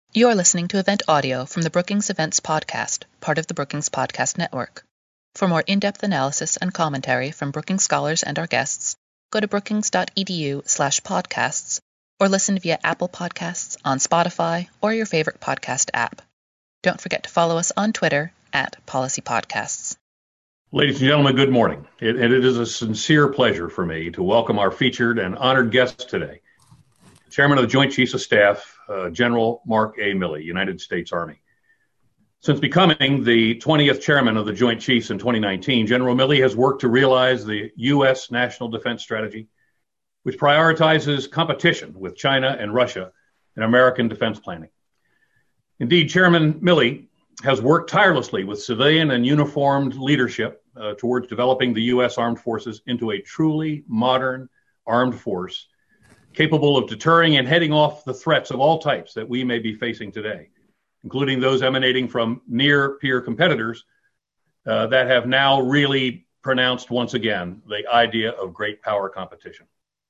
You are listening to event audio from the Brookings Events Podcast, part of the Brookings Podcast Network. For more in-depth analysis and commentary from Brookings scholars and our guests, go to brookings.edu/podcasts or listen via Apple Podcasts, on Spotify, or your favorite podcast app. Don't forget to follow us on Twitter @PolicyPodcasts. Ladies and gentlemen, good morning. It is a sincere pleasure for me to welcome our featured and honored guest today, Chairman of the Joint Chiefs of Staff, General Mark A. Milley, United States Army. Since becoming the 20th Chairman of the Joint Chiefs in 2019, General Milley has worked to realize the U.S. National Defense Strategy, which prioritizes competition with China and Russia in American defense planning. Indeed, Chairman Milley has worked tirelessly with civilian and uniformed leadership towards developing the U.S. Armed Forces into a truly modern armed force capable of deterring and heading off the threats of all types that we may be facing today, including those emanating from near-peer competitors that have now really pronounced once again the idea of great power competition.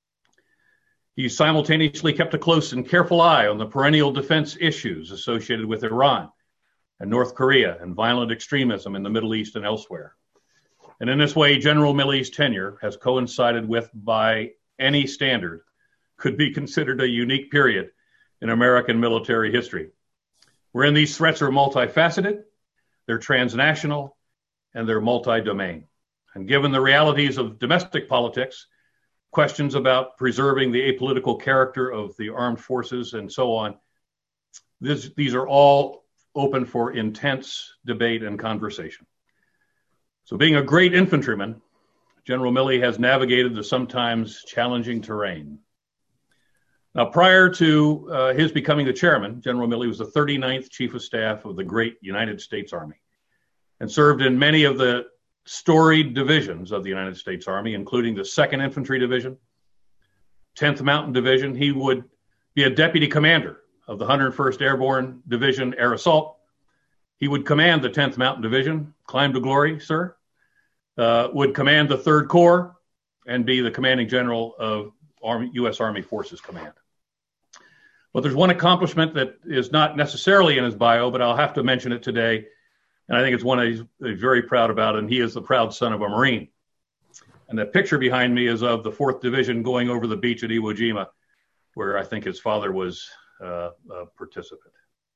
He's simultaneously kept a close and careful eye on the perennial defense issues associated with Iran and North Korea and violent extremism in the Middle East and elsewhere. And in this way, General Milley's tenure has coincided with, by any standard, could be considered a unique period in American military history, wherein these threats are multifaceted, they're transnational, and they're multi-domain. And given the realities of domestic politics, questions about preserving the apolitical character of the armed forces and so on, these are all open for intense debate and conversation. So being a great infantryman, General Milley has navigated the sometimes challenging terrain. Now, prior to his becoming the chairman, General Milley was the 39th Chief of Staff of the great United States Army and served in many of the storied divisions of the United States Army, including the 2nd Infantry Division, 10th Mountain Division. He would be a deputy commander of the 101st Airborne Division Air Assault. He would command the 10th Mountain Division, climb to glory, sir, would command the 3rd Corps, and be the commanding general of U.S. Army Forces Command. But there's one accomplishment that is not necessarily in his bio, but I'll have to mention it today, and I think it's one he's very proud about, and he is the proud son of a Marine. And the picture behind me is of the 4th Division going over the beach at Iwo Jima, where I think his father was a participant.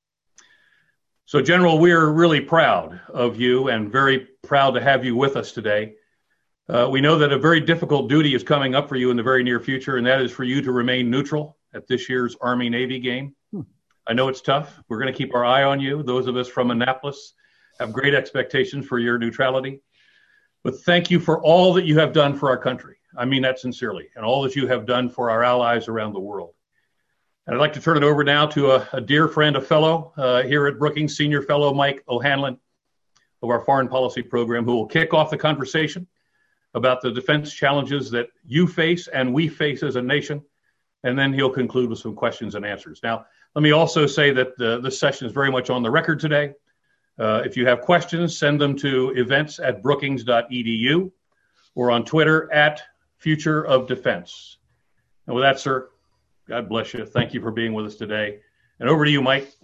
So, General, we're really proud of you and very proud to have you with us today. We know that a very difficult duty is coming up for you in the very near future, and that is for you to remain neutral at this year's Army-Navy game. I know it's tough. We're going to keep our eye on you. Those of us from Annapolis have great expectations for your neutrality. But thank you for all that you have done for our country. I mean that sincerely, and all that you have done for our allies around the world. And I'd like to turn it over now to a dear friend, a fellow here at Brookings, Senior Fellow Mike O'Hanlon of our Foreign Policy Program, who will kick off the conversation about the defense challenges that you face and we face as a nation. And then he'll conclude with some questions and answers. Now, let me also say that this session is very much on the record today. If you have questions, send them to events@brookings.edu or on Twitter @FutureOfDefense. And with that, sir, God bless you. Thank you for being with us today. And over to you, Mike.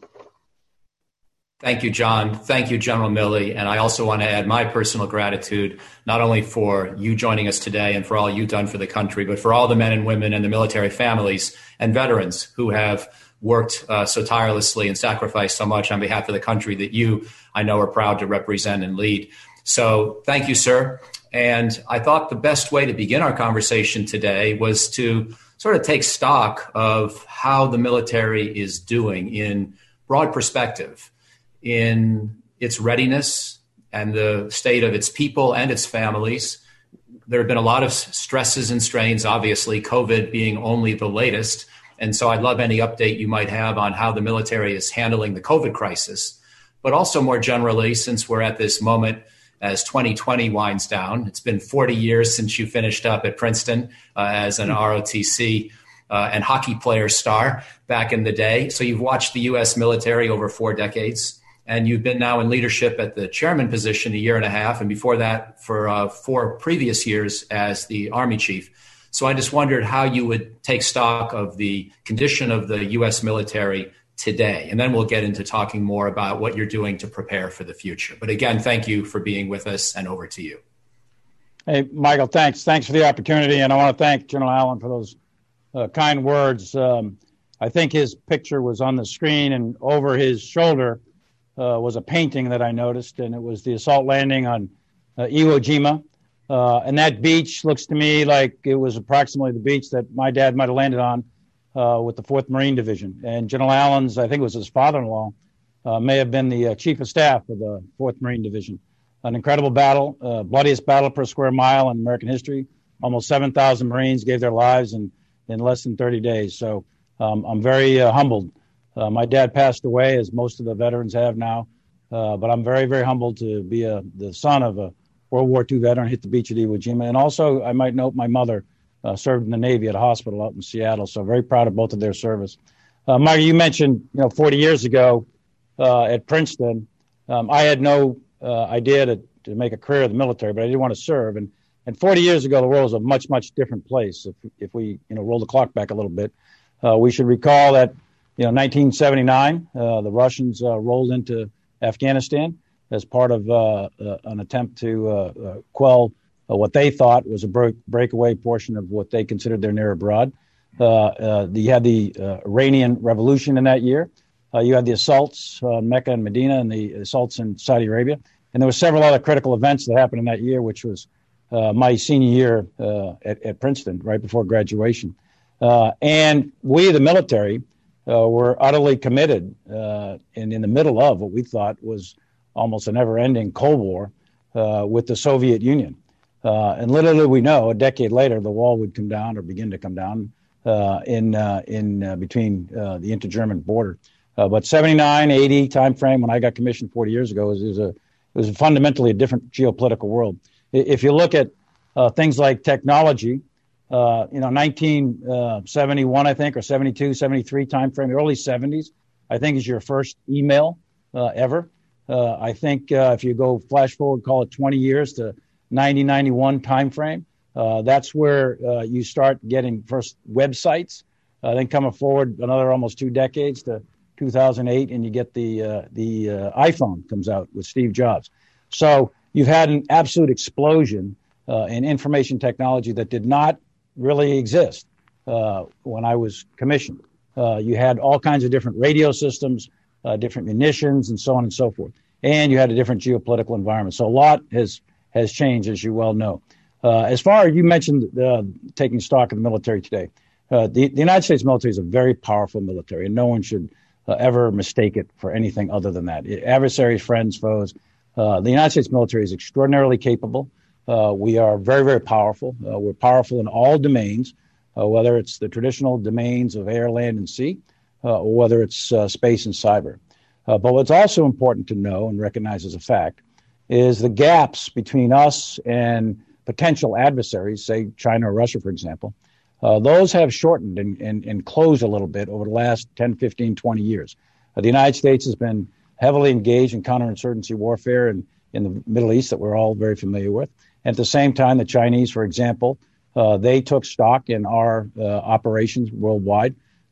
Thank you, John. Thank you, General Milley. And I also want to add my personal gratitude, not only for you joining us today and for all you've done for the country, but for all the men and women and the military families and veterans who have worked so tirelessly and sacrificed so much on behalf of the country that you, I know, are proud to represent and lead. So thank you, sir. And I thought the best way to begin our conversation today was to sort of take stock of how the military is doing in broad perspective, in its readiness and the state of its people and its families. There have been a lot of stresses and strains, obviously, COVID being only the latest. And so I'd love any update you might have on how the military is handling the COVID crisis. But also more generally, since we're at this moment as 2020 winds down, it's been 40 years since you finished up at Princeton as an ROTC and hockey player star back in the day. So you've watched the U.S. military over 4 decades. And you've been now in leadership at the chairman position 1.5 years, and before that for 4 previous years as the Army chief. So I just wondered how you would take stock of the condition of the U.S. military today. And then we'll get into talking more about what you're doing to prepare for the future. But again, thank you for being with us, and over to you. Hey, Michael, thanks. Thanks for the opportunity. And I want to thank General Allen for those kind words. I think his picture was on the screen, and over his shoulder was a painting that I noticed, and it was the assault landing on Iwo Jima. And that beach looks to me like it was approximately the beach that my dad might have landed on with the 4th Marine Division. And General Allen's, I think it was his father-in-law, may have been the chief of staff of the 4th Marine Division. An incredible battle, bloodiest battle per square mile in American history. Almost 7,000 Marines gave their lives in less than 30 days. So I'm very humbled. My dad passed away, as most of the veterans have now, but I'm very, very humbled to be the son of a World War II veteran, hit the beach at Iwo Jima. And also, I might note, my mother served in the Navy at a hospital out in Seattle, so very proud of both of their service. Mike, you mentioned, 40 years ago at Princeton, I had no idea to make a career in the military, but I didn't want to serve. And 40 years ago, the world was a much, much different place. If we, roll the clock back a little bit, we should recall that, 1979, the Russians rolled into Afghanistan as part of an attempt to quell what they thought was a breakaway portion of what they considered their near abroad. You had the Iranian Revolution in that year. You had the assaults on Mecca and Medina and the assaults in Saudi Arabia. And there were several other critical events that happened in that year, which was my senior year at Princeton, right before graduation. And we, the military, were utterly committed and in the middle of what we thought was almost a never-ending Cold War with the Soviet Union. And little did we know, a decade later, the wall would come down or begin to come down in between the inter-German border. But 79, 80 timeframe, when I got commissioned 40 years ago, it was fundamentally a different geopolitical world. If you look at things like technology, 1971, I think, or 72, 73 timeframe, the early 70s, I think is your first email ever. I think if you go flash forward, call it 20 years to 90, 91 timeframe, that's where you start getting first websites. Then coming forward another almost 2 decades to 2008, and you get the iPhone comes out with Steve Jobs. So you've had an absolute explosion in information technology that did not really exist when I was commissioned. You had all kinds of different radio systems, different munitions, and so on and so forth. And you had a different geopolitical environment. So a lot has changed, as you well know. As far as you mentioned taking stock of the military today, the United States military is a very powerful military, and no one should ever mistake it for anything other than that. Adversaries, friends, foes. The United States military is extraordinarily capable. We are very, very powerful. We're powerful in all domains, whether it's the traditional domains of air, land, and sea, or whether it's space and cyber. But what's also important to know and recognize as a fact is the gaps between us and potential adversaries, say China or Russia, for example. Those have shortened and closed a little bit over the last 10, 15, 20 years. The United States has been heavily engaged in counterinsurgency warfare in the Middle East that we're all very familiar with. At the same time, the Chinese, for example, they took stock in our operations worldwide,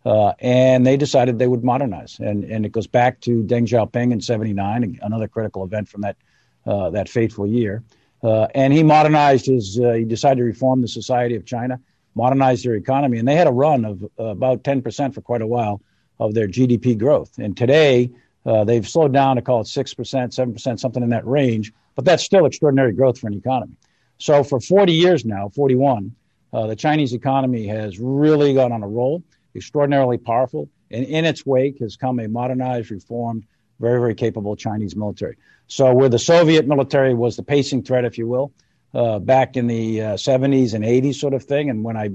and they decided they would modernize. And it goes back to Deng Xiaoping in '79, another critical event from that fateful year. And he modernized he decided to reform the society of China, modernize their economy. And they had a run of about 10% for quite a while of their GDP growth. And today, they've slowed down to call it 6%, 7%, something in that range. But that's still extraordinary growth for an economy. So for 40 years now, 41, the Chinese economy has really gone on a roll, extraordinarily powerful. And in its wake has come a modernized, reformed, very, very capable Chinese military. So where the Soviet military was the pacing threat, if you will, back in the 70s and 80s sort of thing, and when I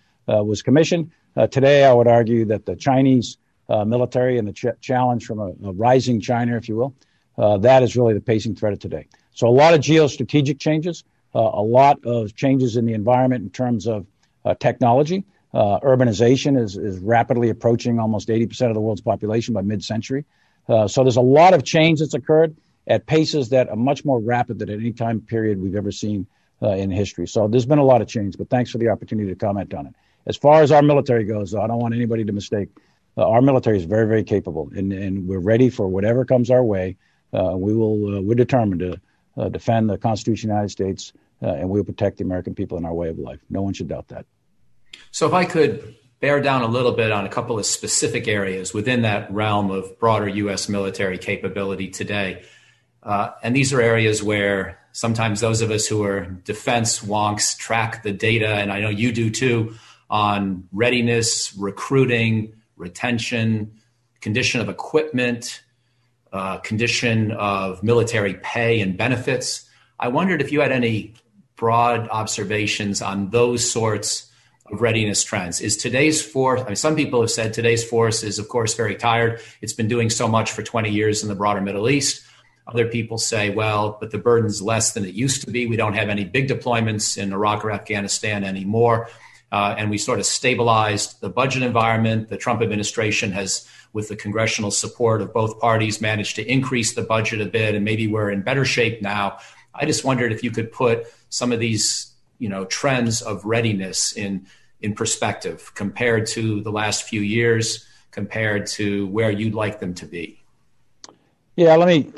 was commissioned, today I would argue that the Chinese military and the challenge from a rising China, if you will, that is really the pacing threat of today. So a lot of geostrategic changes, a lot of changes in the environment in terms of technology. Urbanization is rapidly approaching almost 80% of the world's population by mid-century. So there's a lot of change that's occurred at paces that are much more rapid than at any time period we've ever seen in history. So there's been a lot of change, but thanks for the opportunity to comment on it. As far as our military goes, though, I don't want anybody to mistake our military is very, very capable, and we're ready for whatever comes our way. We're determined to defend the Constitution of the United States, and we'll protect the American people and our way of life. No one should doubt that. So if I could bear down a little bit on a couple of specific areas within that realm of broader U.S. military capability today. And these are areas where sometimes those of us who are defense wonks track the data, and I know you do too, on readiness, recruiting, retention, condition of equipment, condition of military pay and benefits. I wondered if you had any broad observations on those sorts of readiness trends. Is today's force, some people have said today's force is, of course, very tired. It's been doing so much for 20 years in the broader Middle East. Other people say, well, but the burden's less than it used to be. We don't have any big deployments in Iraq or Afghanistan anymore. And we sort of stabilized the budget environment. The Trump administration has, with the congressional support of both parties, managed to increase the budget a bit, and maybe we're in better shape now. I just wondered if you could put some of these, trends of readiness in perspective compared to the last few years, compared to where you'd like them to be. Yeah, let me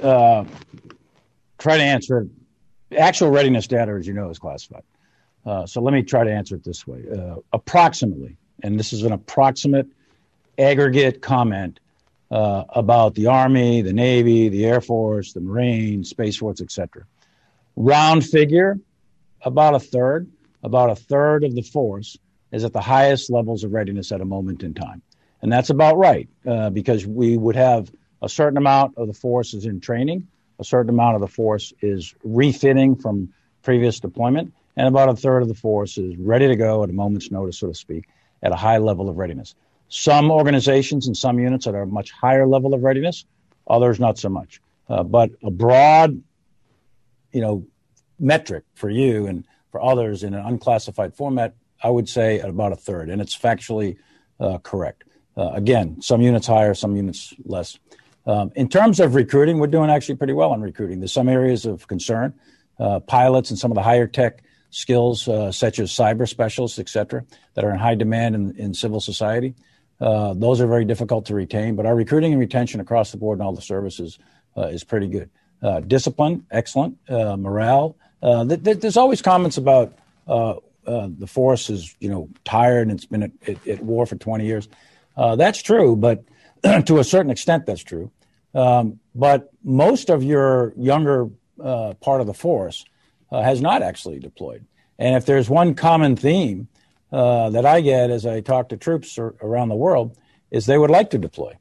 try to answer it. Actual readiness data, as you know, is classified. So let me try to answer it this way. Approximately, and this is an approximate aggregate comment about the Army, the Navy, the Air Force, the Marines, Space Force, etc. Round figure, about a third of the force is at the highest levels of readiness at a moment in time. And that's about right, because we would have a certain amount of the force is in training, a certain amount of the force is refitting from previous deployment, and about a third of the force is ready to go at a moment's notice, so to speak, at a high level of readiness. Some organizations and some units at a much higher level of readiness, others not so much. But a broad, metric for you and for others in an unclassified format, I would say at about a third, and it's factually correct. Again, some units higher, some units less. In terms of recruiting, we're doing actually pretty well on recruiting. There's some areas of concern, pilots and some of the higher tech skills, such as cyber specialists, et cetera, that are in high demand in civil society. Those are very difficult to retain, but our recruiting and retention across the board in all the services is pretty good. Discipline, excellent. Morale. There's always comments about the force is, tired and it's been at war for 20 years. That's true, but to a certain extent, that's true. But most of your younger part of the force has not actually deployed. And if there's one common theme that I get as I talk to troops around the world, is they would like to deploy.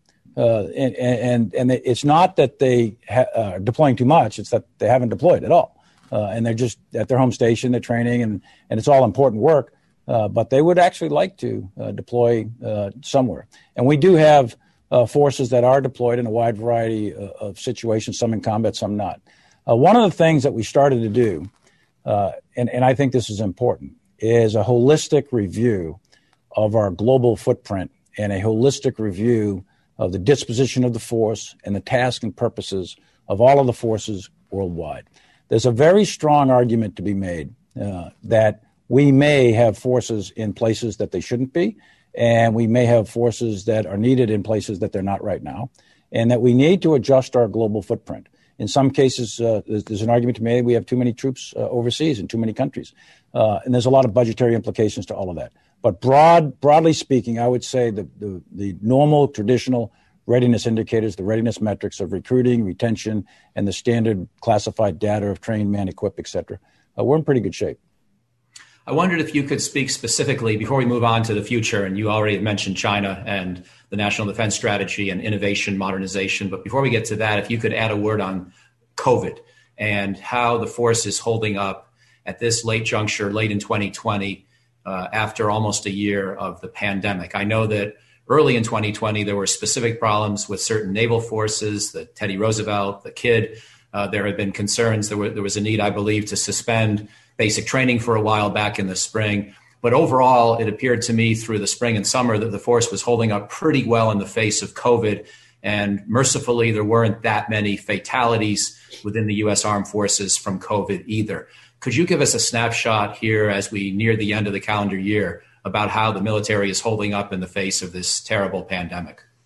And it's not that they are deploying too much, it's that they haven't deployed at all. And they're just at their home station, they're training, and it's all important work. But they would actually like to deploy somewhere. And we do have forces that are deployed in a wide variety of situations, some in combat, some not. One of the things that we started to do, and I think this is important, is a holistic review of our global footprint and a holistic review of the disposition of the force and the tasks and purposes of all of the forces worldwide. There's a very strong argument to be made that we may have forces in places that they shouldn't be, and we may have forces that are needed in places that they're not right now, and that we need to adjust our global footprint. In some cases, there's an argument to be made we have too many troops overseas in too many countries, and there's a lot of budgetary implications to all of that. But broadly speaking, I would say the normal, traditional readiness indicators, the readiness metrics of recruiting, retention, and the standard classified data of trained, man, equipped, et cetera, we're in pretty good shape. I wondered if you could speak specifically, before we move on to the future, and you already mentioned China and the National Defense Strategy and innovation, modernization, but before we get to that, if you could add a word on COVID and how the force is holding up at this late juncture, late in 2020, after almost a year of the pandemic. I know that early in 2020, there were specific problems with certain naval forces, the Teddy Roosevelt, the Kidd. There had been concerns. There was a need, I believe, to suspend basic training for a while back in the spring. But overall, it appeared to me through the spring and summer that the force was holding up pretty well in the face of COVID. And mercifully, there weren't that many fatalities within the U.S. Armed Forces from COVID either. Could you give us a snapshot here as we near the end of the calendar year about how the military is holding up in the face of this terrible pandemic?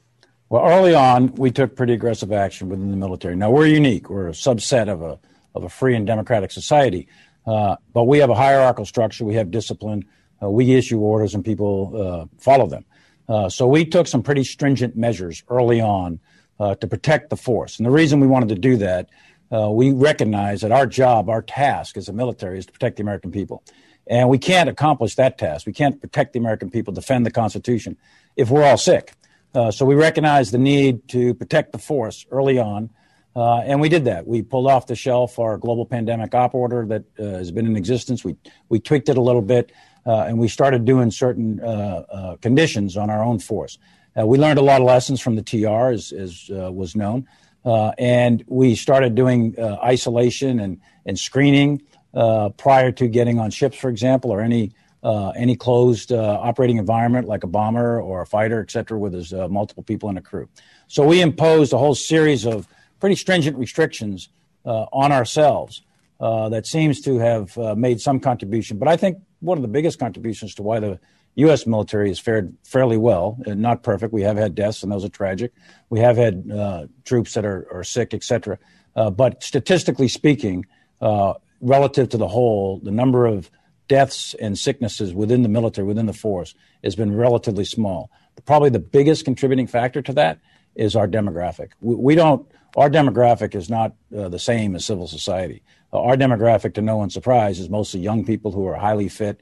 Well, early on, we took pretty aggressive action within the military. Now, we're unique. We're a subset of a free and democratic society, but we have a hierarchical structure. We have discipline. We issue orders, and people follow them. So we took some pretty stringent measures early on to protect the force. And the reason we wanted to do that, we recognize that our job, our task as a military is to protect the American people. And we can't accomplish that task. We can't protect the American people, defend the Constitution, if we're all sick. So we recognized the need to protect the force early on, and we did that. We pulled off the shelf our global pandemic op order that has been in existence. We tweaked it a little bit, and we started doing certain conditions on our own force. We learned a lot of lessons from the TR, as was known, and we started doing isolation and screening prior to getting on ships, for example, or any closed operating environment like a bomber or a fighter, et cetera, where there's multiple people in a crew. So we imposed a whole series of pretty stringent restrictions on ourselves that seems to have made some contribution. But I think one of the biggest contributions to why the U.S. military has fared fairly well, not perfect. We have had deaths, and those are tragic. We have had troops that are sick, et cetera. But statistically speaking, relative to the whole, the number of deaths and sicknesses within the military, within the force, has been relatively small. Probably the biggest contributing factor to that is our demographic. Our demographic is not the same as civil society. Our demographic, to no one's surprise, is mostly young people who are highly fit,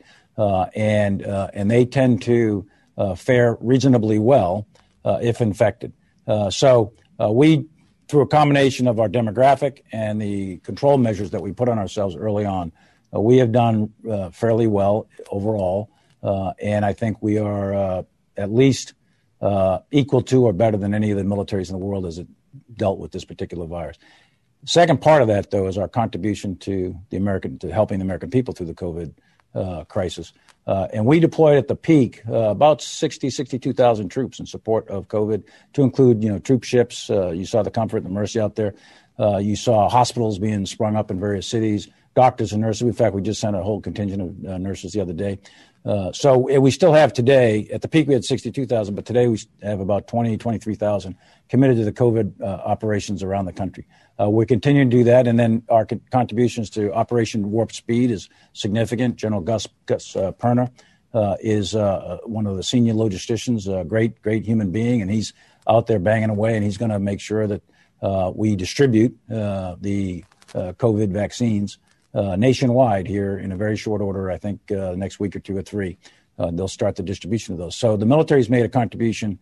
and they tend to fare reasonably well if infected. So we, through a combination of our demographic and the control measures that we put on ourselves early on, we have done fairly well overall, and I think we are at least equal to or better than any of the militaries in the world as it dealt with this particular virus. Second part of that, though, is our contribution to helping the American people through the COVID crisis. And we deployed at the peak about 62,000 troops in support of COVID, to include, troop ships. You saw the Comfort and the Mercy out there. You saw hospitals being sprung up in various cities, doctors and nurses. In fact, we just sent a whole contingent of nurses the other day. So we still have today, at the peak we had 62,000, but today we have about 23,000 committed to the COVID operations around the country. We're continuing to do that, and then our contributions to Operation Warp Speed is significant. General Gus Perna is one of the senior logisticians, a great human being, and he's out there banging away, and he's going to make sure that we distribute the COVID vaccines nationwide here in a very short order. I think next week or two or three, they'll start the distribution of those. So the military's made a contribution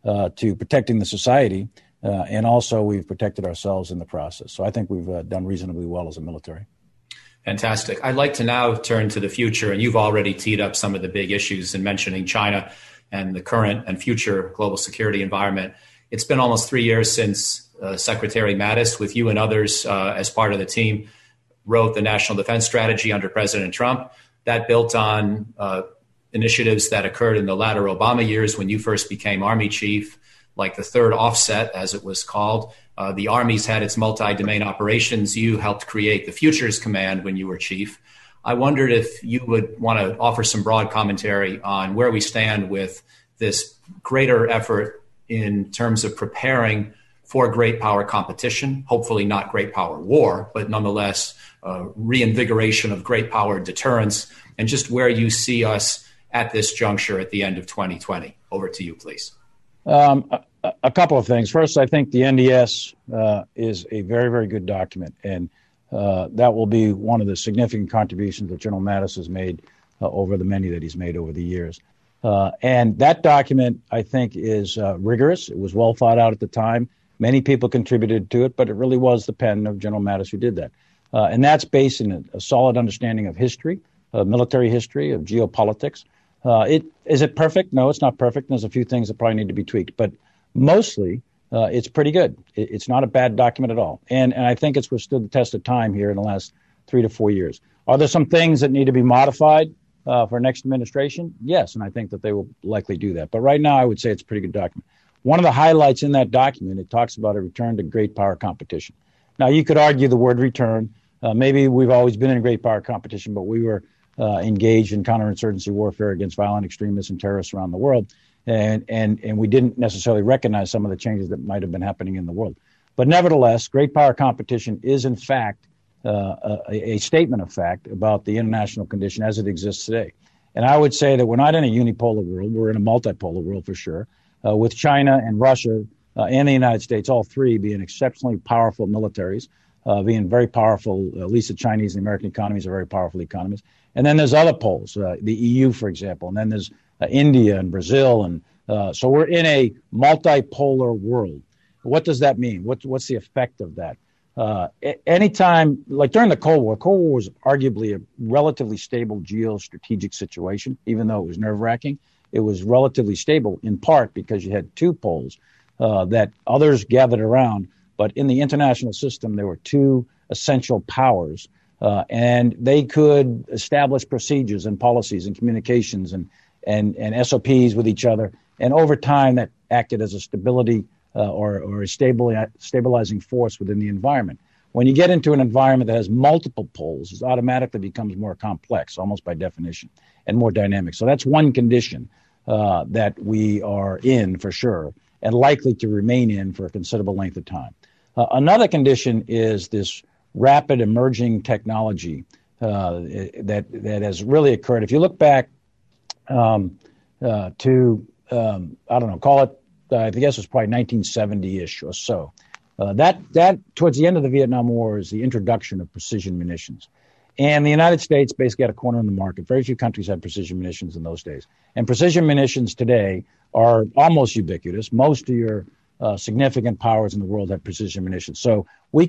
to protecting the society, and also we've protected ourselves in the process. So I think we've done reasonably well as a military. Fantastic. I'd like to now turn to the future, and you've already teed up some of the big issues in mentioning China and the current and future global security environment. It's been almost 3 years since Secretary Mattis, with you and others as part of the team, wrote the National Defense Strategy under President Trump. That built on initiatives that occurred in the latter Obama years when you first became Army Chief, like the third offset, as it was called. The Army's had its multi-domain operations. You helped create the Futures Command when you were Chief. I wondered if you would want to offer some broad commentary on where we stand with this greater effort in terms of preparing for great power competition, hopefully not great power war, but nonetheless reinvigoration of great power deterrence, and just where you see us at this juncture at the end of 2020. Over to you, please. A couple of things. First, I think the NDS is a very, very good document, and that will be one of the significant contributions that General Mattis has made over the many that he's made over the years. And that document, I think, is rigorous. It was well thought out at the time. Many people contributed to it, but it really was the pen of General Mattis who did that. And that's based in a solid understanding of history, military history, of geopolitics. Is it perfect? No, it's not perfect. There's a few things that probably need to be tweaked, but mostly it's pretty good. It's not a bad document at all. And I think it's withstood the test of time here in the last 3 to 4 years. Are there some things that need to be modified for next administration? Yes, and I think that they will likely do that. But right now, I would say it's a pretty good document. One of the highlights in that document, it talks about a return to great power competition. Now, you could argue the word return. Maybe we've always been in great power competition, but we were engaged in counterinsurgency warfare against violent extremists and terrorists around the world. and we didn't necessarily recognize some of the changes that might have been happening in the world. But nevertheless, great power competition is in fact a statement of fact about the international condition as it exists today. And I would say that we're not in a unipolar world. We're in a multipolar world for sure, with China and Russia and the United States, all three being exceptionally powerful militaries, being very powerful. At least the Chinese and the American economies are very powerful economies. And then there's other poles, the EU, for example, and then there's India and Brazil. And so we're in a multipolar world. What does that mean? What's the effect of that? Anytime, like during the Cold War was arguably a relatively stable geostrategic situation, even though it was nerve-wracking. It was relatively stable in part because you had two poles that others gathered around. But in the international system, there were two essential powers, and they could establish procedures and policies and communications and SOPs with each other. And over time, that acted as a stability or a stabilizing force within the environment. When you get into an environment that has multiple poles, it automatically becomes more complex, almost by definition, and more dynamic. So that's one condition that we are in for sure, and likely to remain in for a considerable length of time. Another condition is this rapid emerging technology that has really occurred. If you look back to, I don't know, call it, I guess it was probably 1970-ish or so. That towards the end of the Vietnam War is the introduction of precision munitions. And the United States basically had a corner in the market. Very few countries had precision munitions in those days. And precision munitions today are almost ubiquitous. Most of your significant powers in the world have precision munitions. So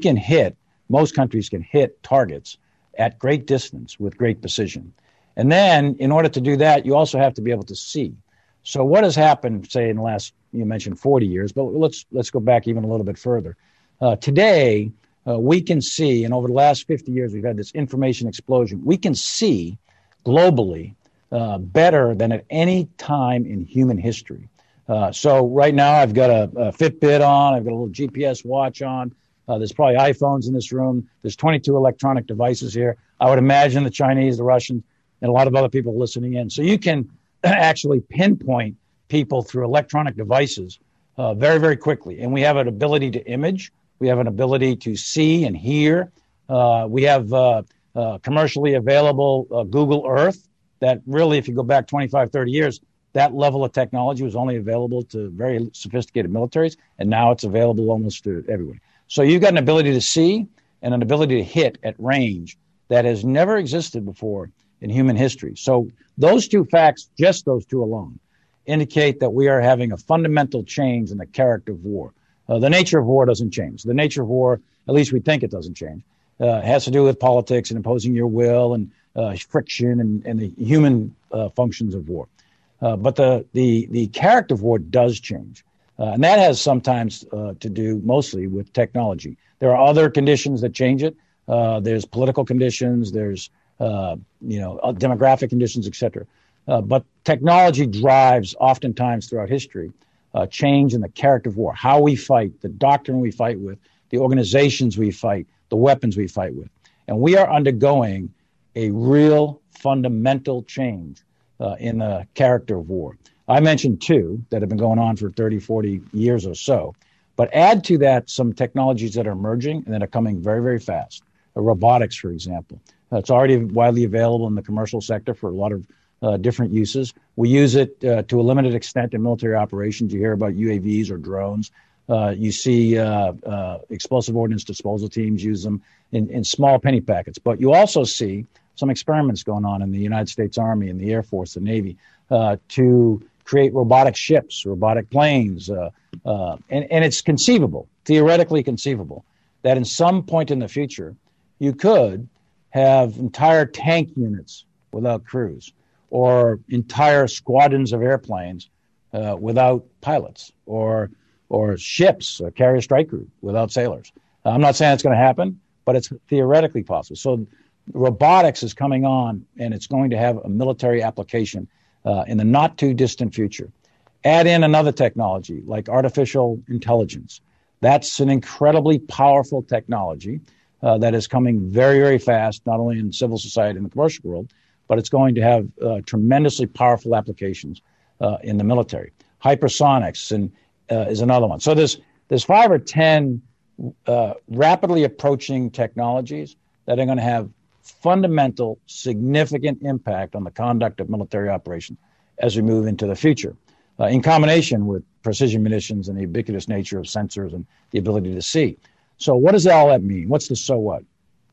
most countries can hit targets at great distance with great precision. And then in order to do that, you also have to be able to see. So what has happened, say, in the last, you mentioned 40 years, but let's go back even a little bit further. Today, we can see, and over the last 50 years, we've had this information explosion. We can see globally better than at any time in human history. So right now, I've got a Fitbit on. I've got a little GPS watch on. There's probably iPhones in this room. There's 22 electronic devices here. I would imagine the Chinese, the Russians, and a lot of other people listening in. So you can actually pinpoint people through electronic devices very, very quickly. And we have an ability to image. We have an ability to see and hear. We have commercially available Google Earth that really, if you go back 25, 30 years, that level of technology was only available to very sophisticated militaries, and now it's available almost to everyone. So you've got an ability to see and an ability to hit at range that has never existed before in human history. So those two facts, just those two alone, indicate that we are having a fundamental change in the character of war. The nature of war doesn't change. The nature of war, at least we think it doesn't change. It has to do with politics and imposing your will and friction and the human functions of war. But the character of war does change. And that has sometimes to do mostly with technology. There are other conditions that change it. There's political conditions, there's demographic conditions, etc. But technology drives oftentimes throughout history change in the character of war, how we fight, the doctrine we fight with, the organizations we fight, the weapons we fight with. And we are undergoing a real fundamental change in the character of war. I mentioned two that have been going on for 30, 40 years or so. But add to that some technologies that are emerging and that are coming very, very fast. Robotics, for example. It's already widely available in the commercial sector for a lot of different uses. We use it to a limited extent in military operations. You hear about UAVs or drones. You see explosive ordnance disposal teams use them in small penny packets. But you also see some experiments going on in the United States Army and the Air Force, the Navy, to create robotic ships, robotic planes. And it's conceivable, theoretically conceivable, that in some point in the future, you could have entire tank units without crews, or entire squadrons of airplanes without pilots, or ships, carrier strike group without sailors. I'm not saying it's going to happen, but it's theoretically possible. So robotics is coming on, and it's going to have a military application in the not too distant future. Add in another technology like artificial intelligence. That's an incredibly powerful technology that is coming very, very fast, not only in civil society and the commercial world, but it's going to have tremendously powerful applications in the military. hypersonics and is another one. So there's 5 or 10 rapidly approaching technologies that are going to have fundamental, significant impact on the conduct of military operations as we move into the future, in combination with precision munitions and the ubiquitous nature of sensors and the ability to see. So what does all that mean? What's the so what?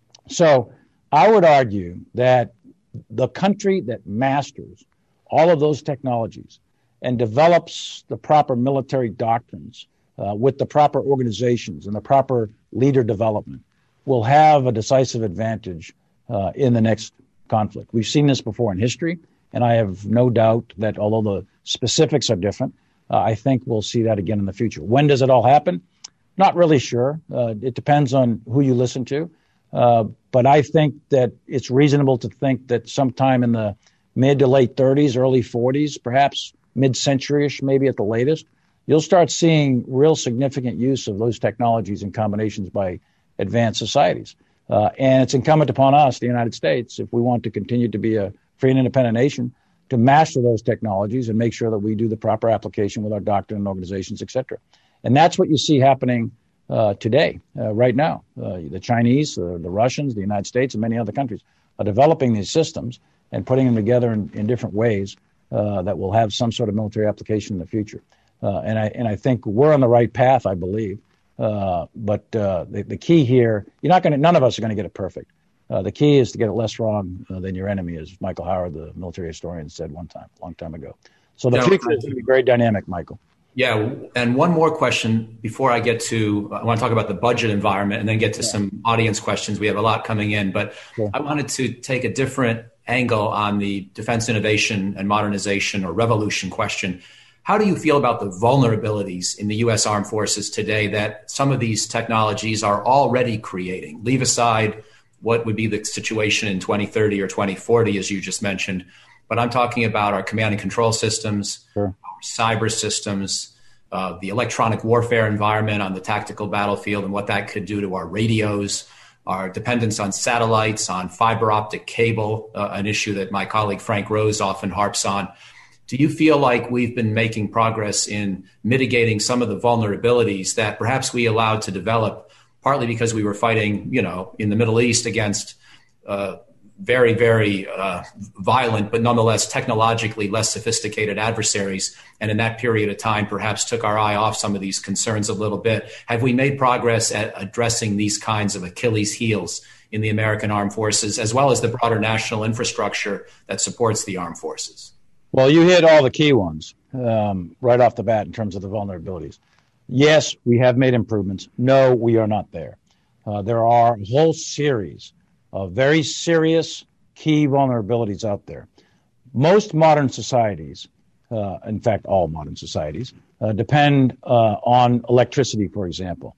So I would argue that the country that masters all of those technologies and develops the proper military doctrines with the proper organizations and the proper leader development will have a decisive advantage in the next conflict. We've seen this before in history, and I have no doubt that although the specifics are different, I think we'll see that again in the future. When does it all happen? Not really sure. It depends on who you listen to. But I think that it's reasonable to think that sometime in the mid to late 30s, early 40s, perhaps mid-century-ish, maybe at the latest, you'll start seeing real significant use of those technologies and combinations by advanced societies. And it's incumbent upon us, the United States, if we want to continue to be a free and independent nation, to master those technologies and make sure that we do the proper application with our doctrine and organizations, et cetera. And that's what you see happening today, right now. The Chinese, the Russians, the United States, and many other countries are developing these systems and putting them together in different ways that will have some sort of military application in the future. And I think we're on the right path, I believe. But the key here, none of us are going to get it perfect. The key is to get it less wrong than your enemy, as Michael Howard, the military historian, said a long time ago. So the future is going to be very dynamic, Michael. Yeah, and one more question before I want to talk about the budget environment and then get to some audience questions. We have a lot coming in, but sure. I wanted to take a different angle on the defense innovation and modernization or revolution question. How do you feel about the vulnerabilities in the U.S. Armed Forces today that some of these technologies are already creating? Leave aside what would be the situation in 2030 or 2040, as you just mentioned, but I'm talking about our command and control systems, sure. Our cyber systems, the electronic warfare environment on the tactical battlefield and what that could do to our radios, our dependence on satellites, on fiber optic cable, an issue that my colleague Frank Rose often harps on. Do you feel like we've been making progress in mitigating some of the vulnerabilities that perhaps we allowed to develop, partly because we were fighting, in the Middle East against very, very violent, but nonetheless technologically less sophisticated adversaries. And in that period of time, perhaps took our eye off some of these concerns a little bit. Have we made progress at addressing these kinds of Achilles heels in the American Armed Forces, as well as the broader national infrastructure that supports the armed forces? Well, you hit all the key ones right off the bat in terms of the vulnerabilities. Yes, we have made improvements. No, we are not there. There are a whole series of very serious key vulnerabilities out there. Most modern societies, in fact, all modern societies, depend on electricity, for example.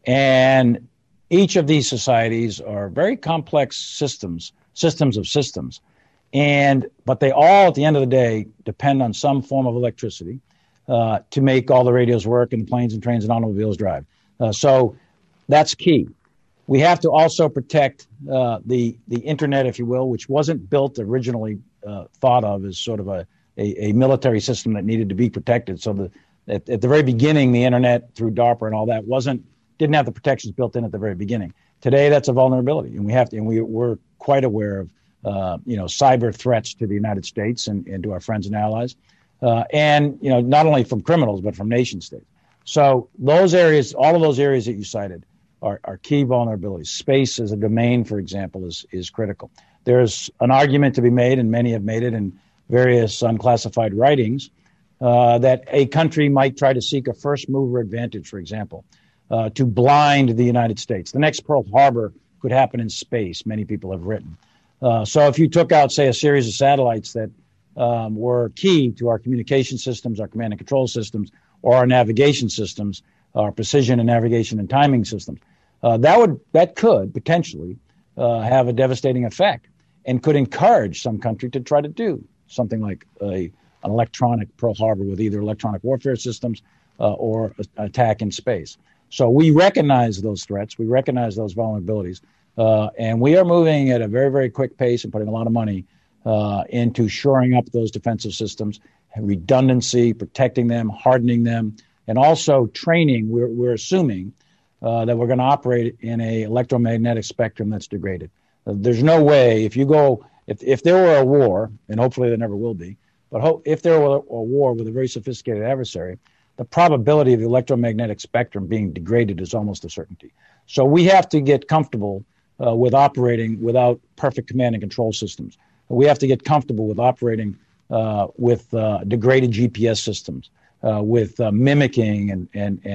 And each of these societies are very complex systems of systems. But they all, at the end of the day, depend on some form of electricity to make all the radios work and planes and trains and automobiles drive. So that's key. We have to also protect the internet, if you will, which wasn't built originally thought of as sort of a military system that needed to be protected. So at the very beginning, the internet through DARPA and all that didn't have the protections built in at the very beginning. Today, that's a vulnerability, and we're quite aware of cyber threats to the United States and to our friends and allies, and not only from criminals but from nation states. So those areas, all of those areas that you cited, are key vulnerabilities. Space as a domain, for example, is critical. There's an argument to be made, and many have made it in various unclassified writings, that a country might try to seek a first mover advantage, for example, to blind the United States. The next Pearl Harbor could happen in space, many people have written. So if you took out, say, a series of satellites that were key to our communication systems, our command and control systems, or our navigation systems, our precision and navigation and timing systems, that could potentially have a devastating effect and could encourage some country to try to do something like an electronic Pearl Harbor with either electronic warfare systems or attack in space. So we recognize those threats. We recognize those vulnerabilities. And we are moving at a very, very quick pace and putting a lot of money into shoring up those defensive systems redundancy, protecting them, hardening them, and also training. We're assuming that we're going to operate in a electromagnetic spectrum that's degraded. There's no way if there were a war, and hopefully there never will be, but if there were a war with a very sophisticated adversary, the probability of the electromagnetic spectrum being degraded is almost a certainty. So we have to get comfortable with operating without perfect command and control systems. We have to get comfortable with operating with degraded GPS systems, with mimicking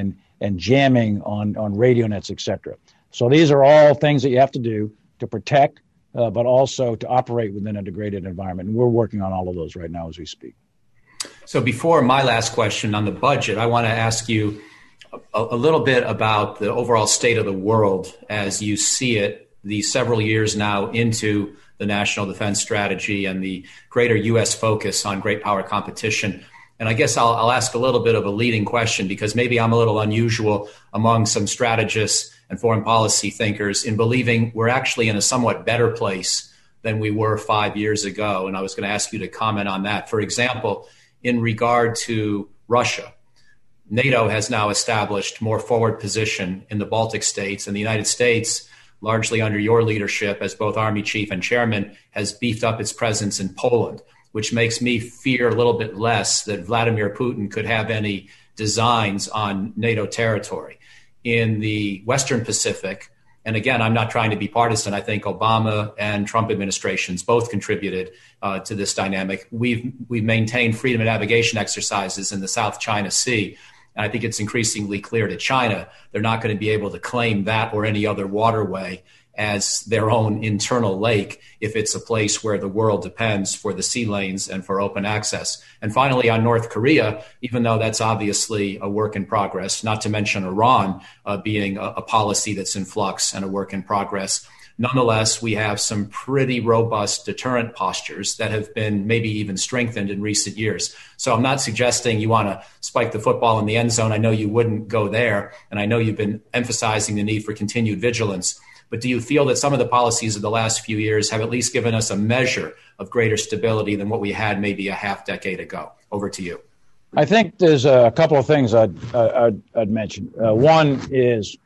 and jamming on radio nets, etc. So these are all things that you have to do to protect, but also to operate within a degraded environment. And we're working on all of those right now as we speak. So before my last question on the budget, I want to ask you a little bit about the overall state of the world as you see it these several years now into the National Defense Strategy and the greater U.S. focus on great power competition. And I guess I'll ask a little bit of a leading question because maybe I'm a little unusual among some strategists and foreign policy thinkers in believing we're actually in a somewhat better place than we were 5 years ago. And I was going to ask you to comment on that. For example, in regard to Russia, NATO has now established more forward position in the Baltic states, and the United States, largely under your leadership as both Army Chief and Chairman, has beefed up its presence in Poland, which makes me fear a little bit less that Vladimir Putin could have any designs on NATO territory. In the Western Pacific, and again, I'm not trying to be partisan, I think Obama and Trump administrations both contributed to this dynamic. We've maintained freedom of navigation exercises in the South China Sea. And I think it's increasingly clear to China they're not going to be able to claim that or any other waterway as their own internal lake if it's a place where the world depends for the sea lanes and for open access. And finally, on North Korea, even though that's obviously a work in progress, not to mention Iran being a policy that's in flux and a work in progress, nonetheless, we have some pretty robust deterrent postures that have been maybe even strengthened in recent years. So I'm not suggesting you want to spike the football in the end zone. I know you wouldn't go there, and I know you've been emphasizing the need for continued vigilance. But do you feel that some of the policies of the last few years have at least given us a measure of greater stability than what we had maybe a half decade ago? Over to you. I think there's a couple of things I'd mention. One is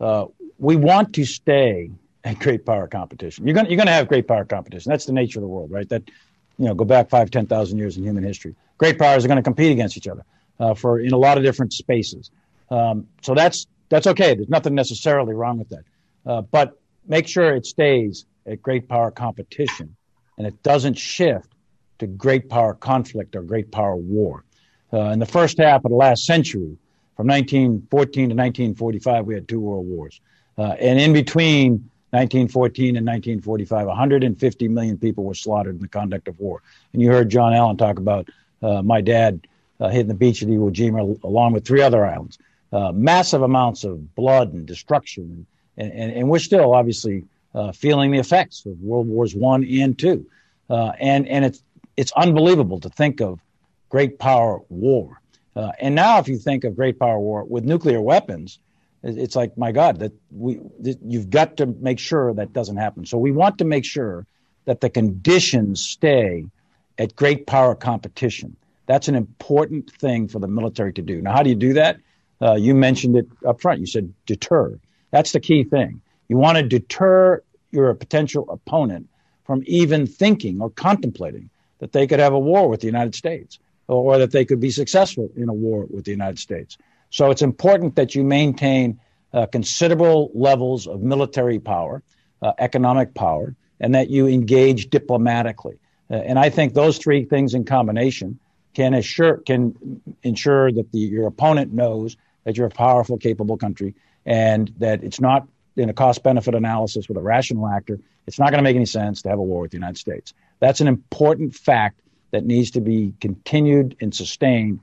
we want to stay at great power competition. You're going to have great power competition. That's the nature of the world, right? That, go back 5,000, 10,000 years in human history. Great powers are going to compete against each other in a lot of different spaces. So that's okay. There's nothing necessarily wrong with that. But make sure it stays at great power competition and it doesn't shift to great power conflict or great power war. In the first half of the last century, from 1914 to 1945, we had two world wars. And in between 1914 and 1945, 150 million people were slaughtered in the conduct of war. And you heard John Allen talk about my dad hitting the beach at Iwo Jima along with 3 other islands. Massive amounts of blood and destruction. And we're still obviously feeling the effects of World Wars I and II. And it's unbelievable to think of great power war. And now if you think of great power war with nuclear weapons, it's like, my God, that you've got to make sure that doesn't happen. So we want to make sure that the conditions stay at great power competition. That's an important thing for the military to do. Now, how do you do that? You mentioned it up front. You said deter. That's the key thing. You want to deter your potential opponent from even thinking or contemplating that they could have a war with the United States or that they could be successful in a war with the United States. So it's important that you maintain considerable levels of military power, economic power, and that you engage diplomatically. And I think those 3 things in combination can ensure that your opponent knows that you're a powerful, capable country and that it's not in a cost-benefit analysis with a rational actor. It's not going to make any sense to have a war with the United States. That's an important fact that needs to be continued and sustained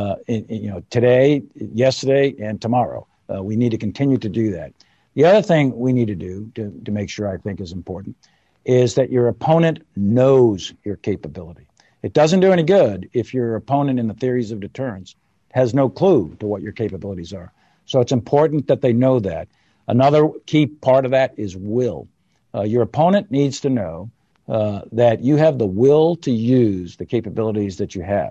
today, yesterday, and tomorrow. We need to continue to do that. The other thing we need to do to make sure I think is important is that your opponent knows your capability. It doesn't do any good if your opponent in the theories of deterrence has no clue to what your capabilities are. So it's important that they know that. Another key part of that is will. Your opponent needs to know that you have the will to use the capabilities that you have.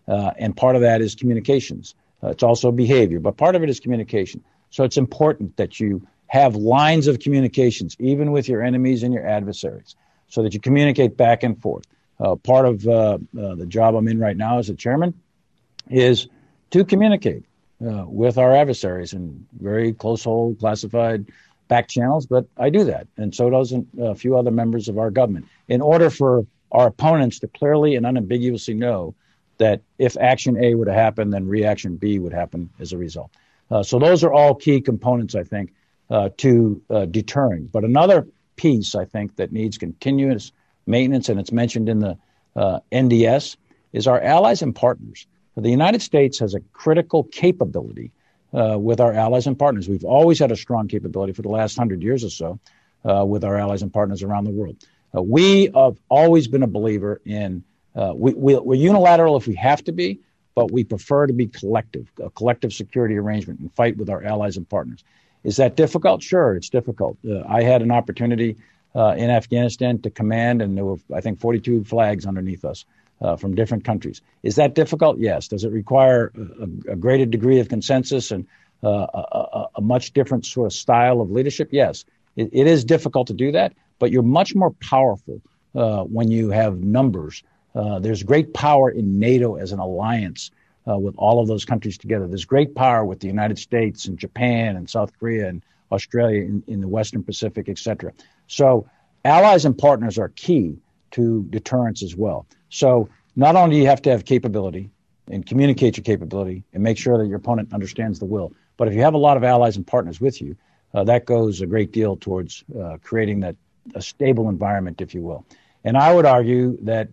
And part of that is communications. It's also behavior, but part of it is communication. So it's important that you have lines of communications, even with your enemies and your adversaries, so that you communicate back and forth. Part of the job I'm in right now as a chairman is to communicate with our adversaries in very close hold, classified back channels, but I do that, and so does a few other members of our government, in order for our opponents to clearly and unambiguously know that if action A would have happened, then reaction B would happen as a result. So those are all key components, I think, to deterring. But another piece, I think, that needs continuous maintenance, and it's mentioned in the NDS, is our allies and partners. The United States has a critical capability with our allies and partners. We've always had a strong capability for the last 100 years or so with our allies and partners around the world. We have always been a believer in, we're unilateral if we have to be, but we prefer to be collective, a collective security arrangement, and fight with our allies and partners. Is that difficult? Sure, it's difficult. I had an opportunity in Afghanistan to command, and there were, I think, 42 flags underneath us from different countries. Is that difficult? Yes. Does it require a greater degree of consensus and a much different sort of style of leadership? Yes. It is difficult to do that, but you're much more powerful when you have numbers. There's great power in NATO as an alliance with all of those countries together. There's great power with the United States and Japan and South Korea and Australia in the Western Pacific, et cetera. So allies and partners are key to deterrence as well. So not only do you have to have capability and communicate your capability and make sure that your opponent understands the will, but if you have a lot of allies and partners with you, that goes a great deal towards creating a stable environment, if you will. And I would argue that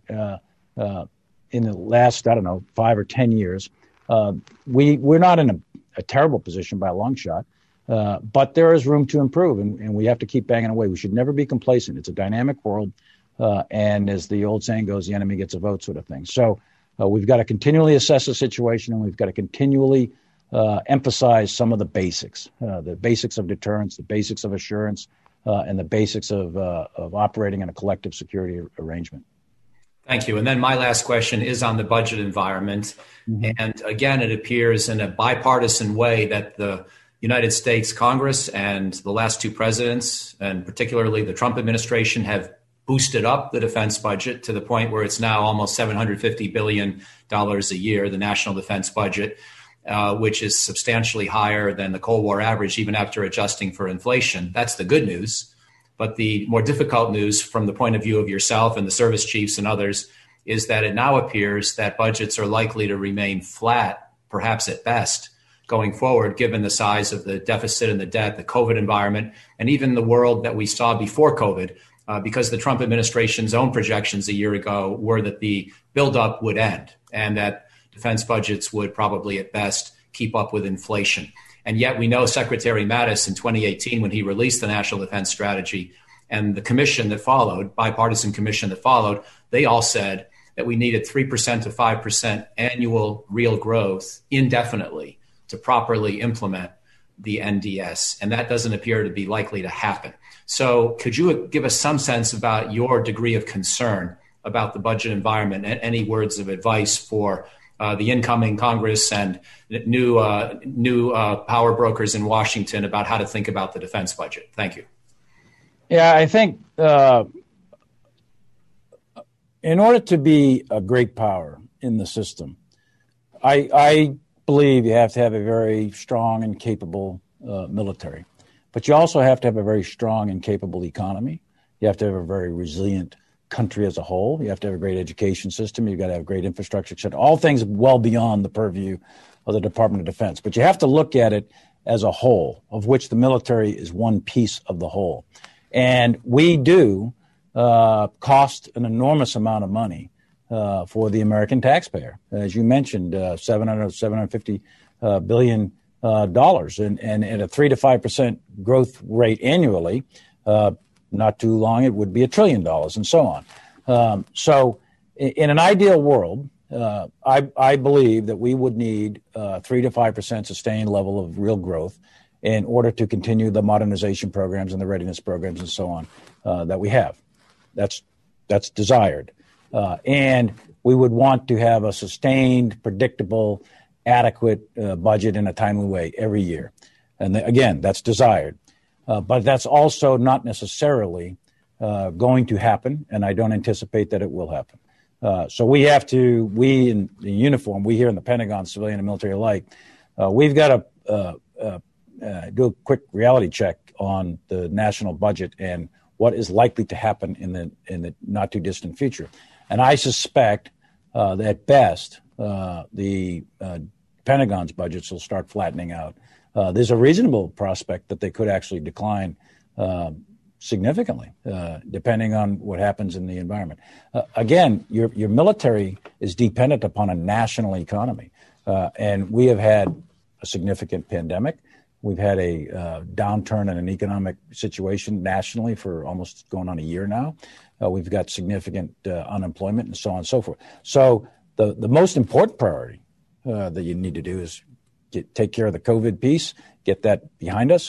in the last, 5 or 10 years, we're not in a terrible position by a long shot, but there is room to improve, and we have to keep banging away. We should never be complacent. It's a dynamic world, and as the old saying goes, the enemy gets a vote, sort of thing. So we've got to continually assess the situation, and we've got to continually emphasize some of the basics of deterrence, the basics of assurance, and the basics of operating in a collective security arrangement. Thank you. And then my last question is on the budget environment. Mm-hmm. And again, it appears in a bipartisan way that the United States Congress and the last two presidents, and particularly the Trump administration, have boosted up the defense budget to the point where it's now almost $750 billion a year, the national defense budget, which is substantially higher than the Cold War average, even after adjusting for inflation. That's the good news. But the more difficult news from the point of view of yourself and the service chiefs and others is that it now appears that budgets are likely to remain flat, perhaps at best, going forward, given the size of the deficit and the debt, the COVID environment, and even the world that we saw before COVID, because the Trump administration's own projections a year ago were that the buildup would end and that defense budgets would probably at best keep up with inflation. And yet we know Secretary Mattis in 2018, when he released the National Defense Strategy, and the commission that followed, bipartisan commission that followed, they all said that we needed 3% to 5% annual real growth indefinitely to properly implement the NDS. And that doesn't appear to be likely to happen. So could you give us some sense about your degree of concern about the budget environment and any words of advice for the incoming Congress and new power brokers in Washington about how to think about the defense budget? Thank you. Yeah, I think in order to be a great power in the system, I believe you have to have a very strong and capable military. But you also have to have a very strong and capable economy. You have to have a very resilient country as a whole. You have to have a great education system. You've got to have great infrastructure, et cetera. All things well beyond the purview of the Department of Defense. But you have to look at it as a whole, of which the military is one piece of the whole. And we do cost an enormous amount of money for the American taxpayer. As you mentioned, $750 billion, and at a 3 to 5% growth rate annually, not too long, it would be $1 trillion and so on. So in an ideal world, I believe that we would need 3 to 5% sustained level of real growth in order to continue the modernization programs and the readiness programs and so on that we have. That's desired. And we would want to have a sustained, predictable, adequate budget in a timely way every year. And again, that's desired. But that's also not necessarily going to happen, and I don't anticipate that it will happen. So we have to, we in the uniform, we here in the Pentagon, civilian and military alike, we've got to do a quick reality check on the national budget and what is likely to happen in the not too distant future. And I suspect that at best the Pentagon's budgets will start flattening out. There's a reasonable prospect that they could actually decline significantly, depending on what happens in the environment. Again, your military is dependent upon a national economy, and we have had a significant pandemic. We've had a downturn in an economic situation nationally for almost going on a year now. We've got significant unemployment and so on and so forth. So the most important priority that you need to do is take care of the COVID piece, get that behind us,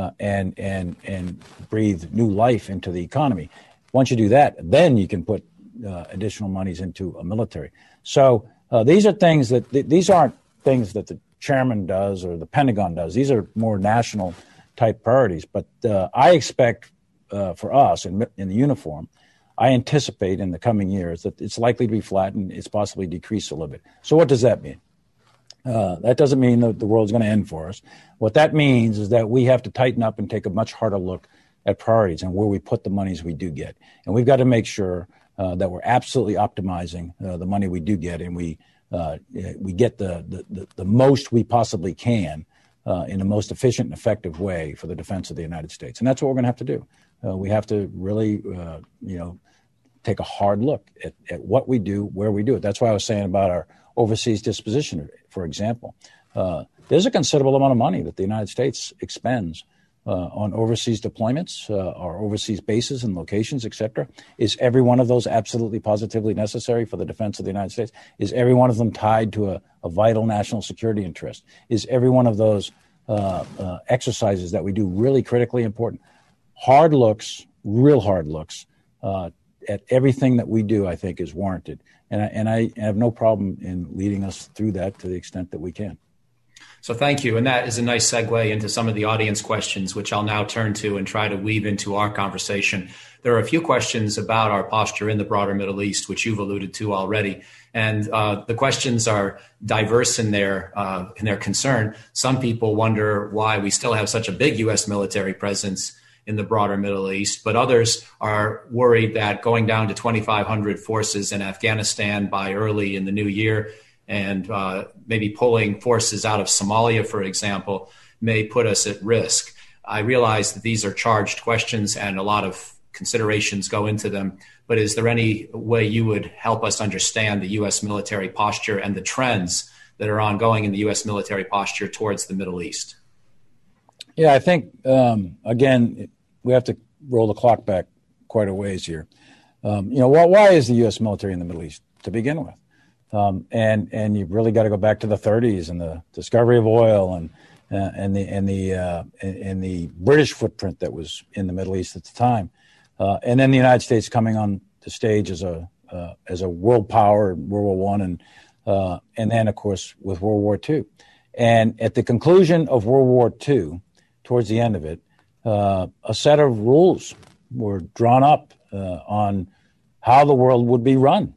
and breathe new life into the economy. Once you do that, then you can put additional monies into a military. So these are things these aren't things that the chairman does or the Pentagon does. These are more national type priorities. But I expect for us in the uniform, I anticipate in the coming years that it's likely to be flattened. It's possibly decreased a little bit. So what does that mean? That doesn't mean that the world's going to end for us. What that means is that we have to tighten up and take a much harder look at priorities and where we put the monies we do get. And we've got to make sure that we're absolutely optimizing the money we do get, and we get the most we possibly can in the most efficient and effective way for the defense of the United States. And that's what we're going to have to do. We have to really, take a hard look at what we do, where we do it. That's why I was saying about our overseas disposition, for example. There's a considerable amount of money that the United States expends on overseas deployments, our overseas bases and locations, et cetera. Is every one of those absolutely positively necessary for the defense of the United States? Is every one of them tied to a vital national security interest? Is every one of those exercises that we do really critically important? Hard looks, real hard looks at everything that we do, I think, is warranted. And I have no problem in leading us through that to the extent that we can. So thank you. And that is a nice segue into some of the audience questions, which I'll now turn to and try to weave into our conversation. There are a few questions about our posture in the broader Middle East, which you've alluded to already. And the questions are diverse in their concern. Some people wonder why we still have such a big U.S. military presence in the broader Middle East, but others are worried that going down to 2,500 forces in Afghanistan by early in the new year and maybe pulling forces out of Somalia, for example, may put us at risk. I realize that these are charged questions and a lot of considerations go into them, but is there any way you would help us understand the U.S. military posture and the trends that are ongoing in the U.S. military posture towards the Middle East? Yeah, I think, again, we have to roll the clock back quite a ways here. Why is the U.S. military in the Middle East to begin with? And you've really got to go back to the 30s and the discovery of oil and the British footprint that was in the Middle East at the time, and then the United States coming on the stage as a world power in World War I, and then of course with World War II. And at the conclusion of World War II, towards the end of it, a set of rules were drawn up on how the world would be run.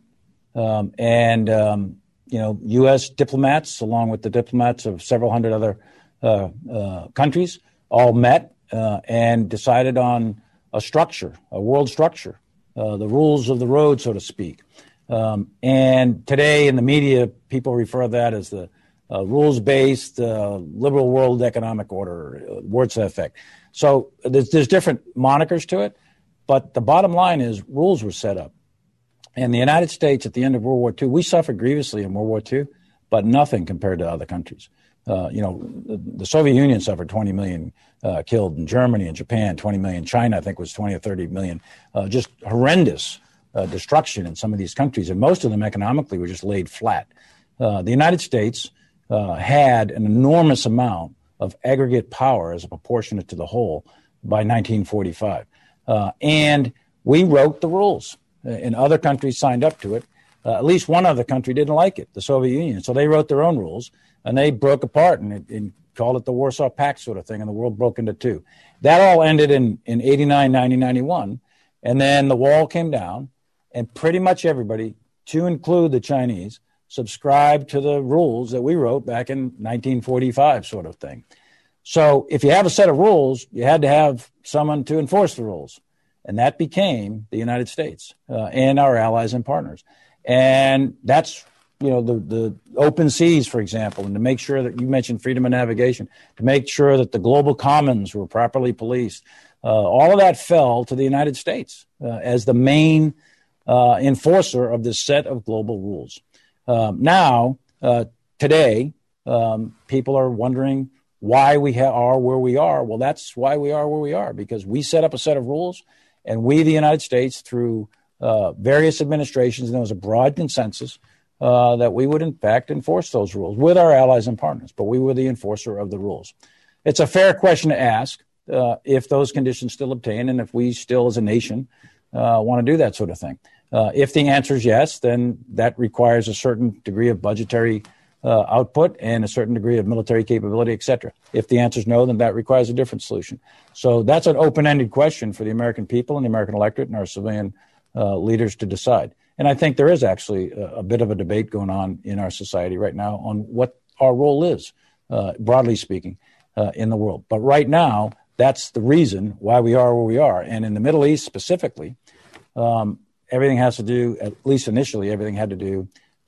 U.S. diplomats, along with the diplomats of several hundred other countries, all met and decided on a structure, a world structure, the rules of the road, so to speak. And today in the media, people refer to that as the rules-based liberal world economic order, words to that effect. So there's different monikers to it, but the bottom line is rules were set up. And the United States at the end of World War II, we suffered grievously in World War II, but nothing compared to other countries. The Soviet Union suffered 20 million killed in Germany and Japan, 20 million. China, I think, was 20 or 30 million. Just horrendous destruction in some of these countries. And most of them economically were just laid flat. The United States had an enormous amount of aggregate power as a proportionate to the whole by 1945. And we wrote the rules. and other countries signed up to it. At least one other country didn't like it, the Soviet Union. So they wrote their own rules, and they broke apart and called it the Warsaw Pact sort of thing, and the world broke into two. That all ended in 89, 90, 91, and then the wall came down, and pretty much everybody, to include the Chinese, subscribed to the rules that we wrote back in 1945 sort of thing. So if you have a set of rules, you had to have someone to enforce the rules. And that became the United States and our allies and partners. And that's, the open seas, for example, and to make sure that you mentioned freedom of navigation, to make sure that the global commons were properly policed. All of that fell to the United States as the main enforcer of this set of global rules. Now, today, people are wondering why we are where we are. Well, that's why we are where we are, because we set up a set of rules, and we, the United States, through various administrations, and there was a broad consensus that we would, in fact, enforce those rules with our allies and partners, but we were the enforcer of the rules. It's a fair question to ask if those conditions still obtain and if we still, as a nation, want to do that sort of thing. If the answer is yes, then that requires a certain degree of budgetary output and a certain degree of military capability, et cetera. If the answer is no, then that requires a different solution. So that's an open-ended question for the American people and the American electorate and our civilian leaders to decide. And I think there is actually a bit of a debate going on in our society right now on what our role is, broadly speaking, in the world. But right now, that's the reason why we are where we are. And in the Middle East specifically, everything has to do, at least initially, everything had to do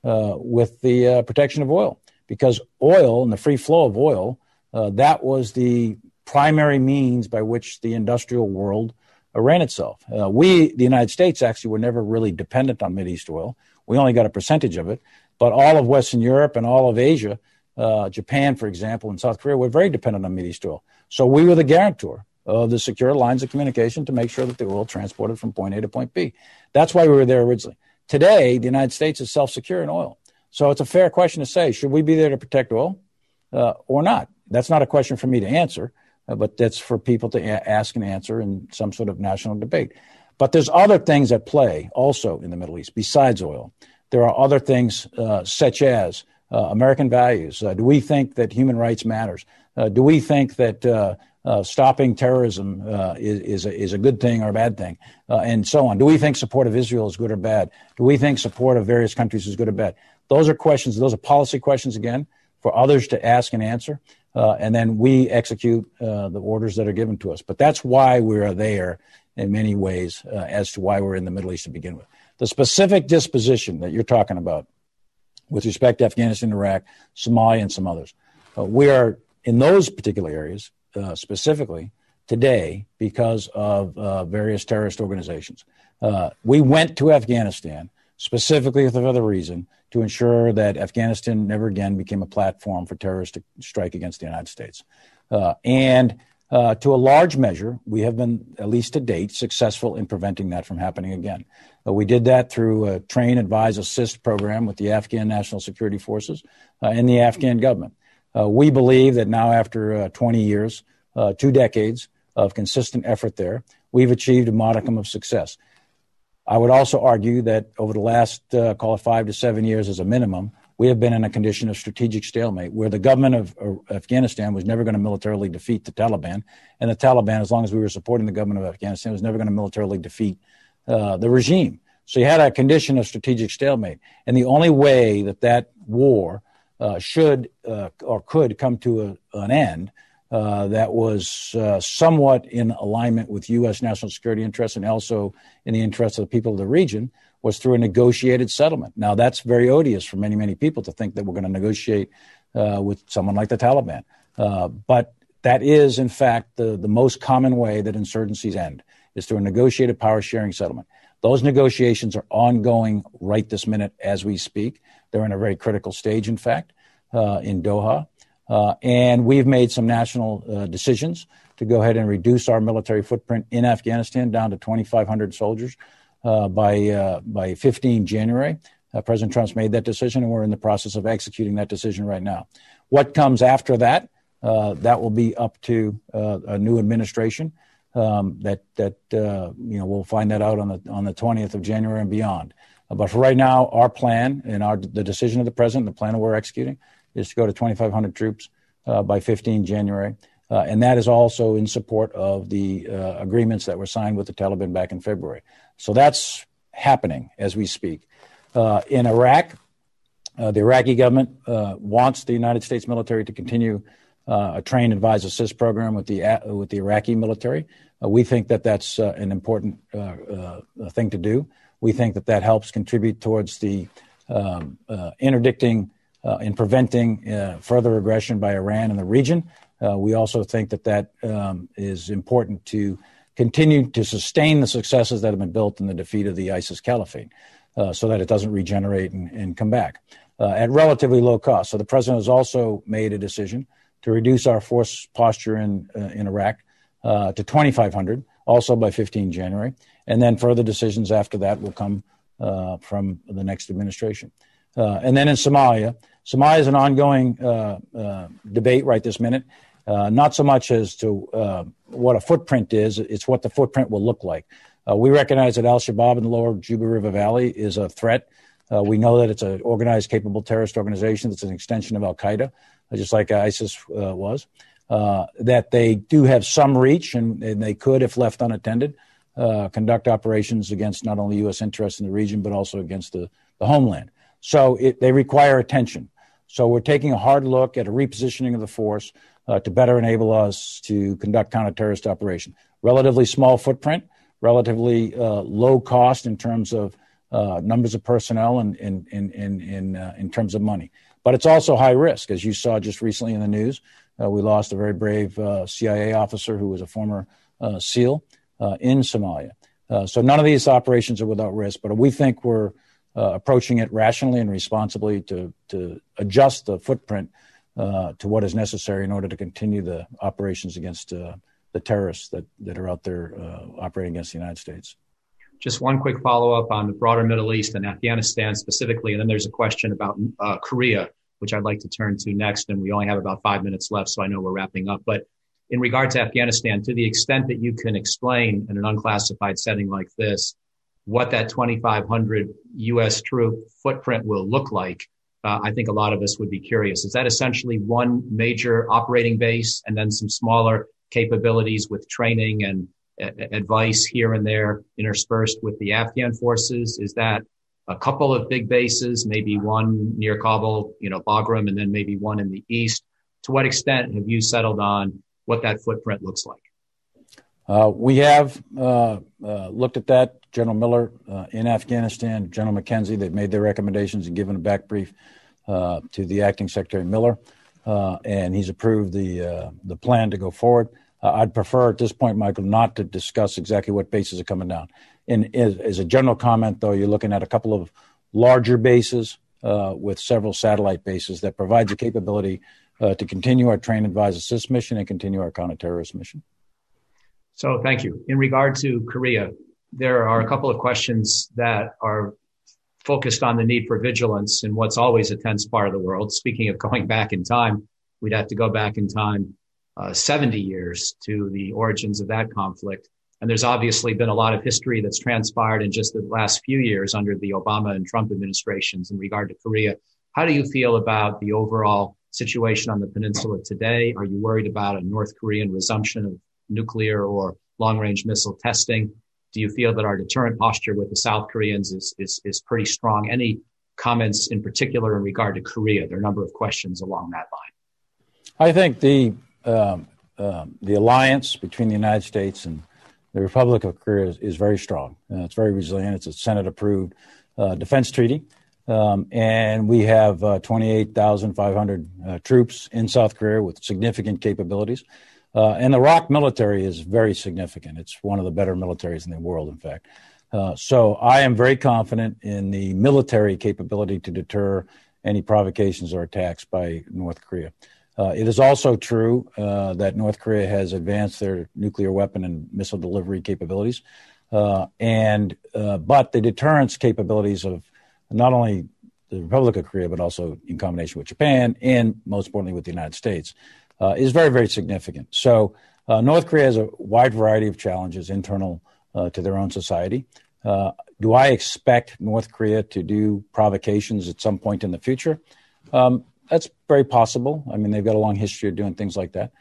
with the protection of oil. Because oil and the free flow of oil, that was the primary means by which the industrial world ran itself. We, the United States, actually were never really dependent on Mideast oil. We only got a percentage of it. But all of Western Europe and all of Asia, Japan, for example, and South Korea, were very dependent on Mideast oil. So we were the guarantor of the secure lines of communication to make sure that the oil transported from point A to point B. That's why we were there originally. Today, the United States is self-secure in oil. So it's a fair question to say, should we be there to protect oil or not? That's not a question for me to answer, but that's for people to ask and answer in some sort of national debate. But there's other things at play also in the Middle East besides oil. There are other things such as American values. Do we think that human rights matters? Do we think that stopping terrorism is a good thing or a bad thing, and so on? Do we think support of Israel is good or bad? Do we think support of various countries is good or bad? Those are questions. Those are policy questions, again, for others to ask and answer, and then we execute the orders that are given to us. But that's why we're there in many ways as to why we're in the Middle East to begin with. The specific disposition that you're talking about with respect to Afghanistan, Iraq, Somalia, and some others, we are in those particular areas specifically today because of various terrorist organizations. We went to Afghanistan specifically for the reason to ensure that Afghanistan never again became a platform for terrorists to strike against the United States. And to a large measure, we have been, at least to date, successful in preventing that from happening again. We did that through a train, advise, assist program with the Afghan National Security Forces and the Afghan government. We believe that now, after 20 years, 2 decades of consistent effort there, we've achieved a modicum of success. I would also argue that over the last, call it 5 to 7 years as a minimum, we have been in a condition of strategic stalemate where the government of Afghanistan was never going to militarily defeat the Taliban. And the Taliban, as long as we were supporting the government of Afghanistan, was never going to militarily defeat the regime. So you had a condition of strategic stalemate. And the only way that that war should or could come to an end that was somewhat in alignment with U.S. national security interests and also in the interests of the people of the region was through a negotiated settlement. Now, that's very odious for many, many people to think that we're going to negotiate with someone like the Taliban. But that is, in fact, the most common way that insurgencies end, is through a negotiated power-sharing settlement. Those negotiations are ongoing right this minute as we speak. They're in a very critical stage, in fact, in Doha. And we've made some national decisions to go ahead and reduce our military footprint in Afghanistan down to 2,500 soldiers by 15 January. President Trump's made that decision, and we're in the process of executing that decision right now. What comes after that, that will be up to a new administration We'll find that out on the 20th of January and beyond. But for right now, our plan and the decision of the president, the plan that we're executing, is to go to 2,500 troops by 15 January. And that is also in support of the agreements that were signed with the Taliban back in February. So that's happening as we speak. In Iraq, the Iraqi government wants the United States military to continue a train, advise, assist program with the Iraqi military. We think that that's an important thing to do. We think that helps contribute towards the interdicting and preventing further aggression by Iran in the region. We also think that is important to continue to sustain the successes that have been built in the defeat of the ISIS caliphate so that it doesn't regenerate and come back at relatively low cost. So the president has also made a decision to reduce our force posture in Iraq to 2,500, also by 15 January. And then further decisions after that will come from the next administration. And then in Somalia is an ongoing debate right this minute, not so much as to what a footprint is, it's what the footprint will look like. We recognize that al-Shabaab in the lower Juba River Valley is a threat. We know that it's an organized, capable terrorist organization that's an extension of al-Qaeda, just like ISIS was, that they do have some reach, and they could, if left unattended, conduct operations against not only U.S. interests in the region, but also against the homeland. So they require attention. So we're taking a hard look at a repositioning of the force to better enable us to conduct counterterrorist operation. Relatively small footprint, relatively low cost in terms of numbers of personnel and in terms of money. But it's also high risk, as you saw just recently in the news. We lost a very brave CIA officer who was a former SEAL in Somalia. So none of these operations are without risk, but we think we're approaching it rationally and responsibly to adjust the footprint to what is necessary in order to continue the operations against the terrorists that are out there operating against the United States. Just one quick follow-up on the broader Middle East and Afghanistan specifically, and then there's a question about Korea, which I'd like to turn to next, and we only have about 5 minutes left, so I know we're wrapping up. But in regard to Afghanistan, to the extent that you can explain in an unclassified setting like this, what that 2,500 U.S. troop footprint will look like, I think a lot of us would be curious. Is that essentially one major operating base and then some smaller capabilities with training and advice here and there interspersed with the Afghan forces? Is that a couple of big bases, maybe one near Kabul, Bagram, and then maybe one in the east? To what extent have you settled on what that footprint looks like? We have looked at that. General Miller in Afghanistan, General McKenzie, they've made their recommendations and given a back brief to the acting Secretary Miller, and he's approved the plan to go forward. I'd prefer at this point, Michael, not to discuss exactly what bases are coming down. As a general comment, though, you're looking at a couple of larger bases with several satellite bases that provides the capability to continue our train, advise, assist mission and continue our counterterrorist mission. So thank you. In regard to Korea, there are a couple of questions that are focused on the need for vigilance in what's always a tense part of the world. Speaking of going back in time, we'd have to go back in time 70 years to the origins of that conflict. And there's obviously been a lot of history that's transpired in just the last few years under the Obama and Trump administrations in regard to Korea. How do you feel about the overall situation on the peninsula today? Are you worried about a North Korean resumption of nuclear or long-range missile testing? Do you feel that our deterrent posture with the South Koreans is pretty strong? Any comments in particular in regard to Korea? There are a number of questions along that line. I think the alliance between the United States and the Republic of Korea is very strong. It's very resilient. It's a Senate-approved defense treaty. And we have 28,500 troops in South Korea with significant capabilities. And the ROK military is very significant. It's one of the better militaries in the world, in fact. So I am very confident in the military capability to deter any provocations or attacks by North Korea. It is also true that North Korea has advanced their nuclear weapon and missile delivery capabilities. But the deterrence capabilities of not only the Republic of Korea, but also in combination with Japan and most importantly with the United States, is very, very significant. So North Korea has a wide variety of challenges internal to their own society. Do I expect North Korea to do provocations at some point in the future? That's very possible. I mean, they've got a long history of doing things like that.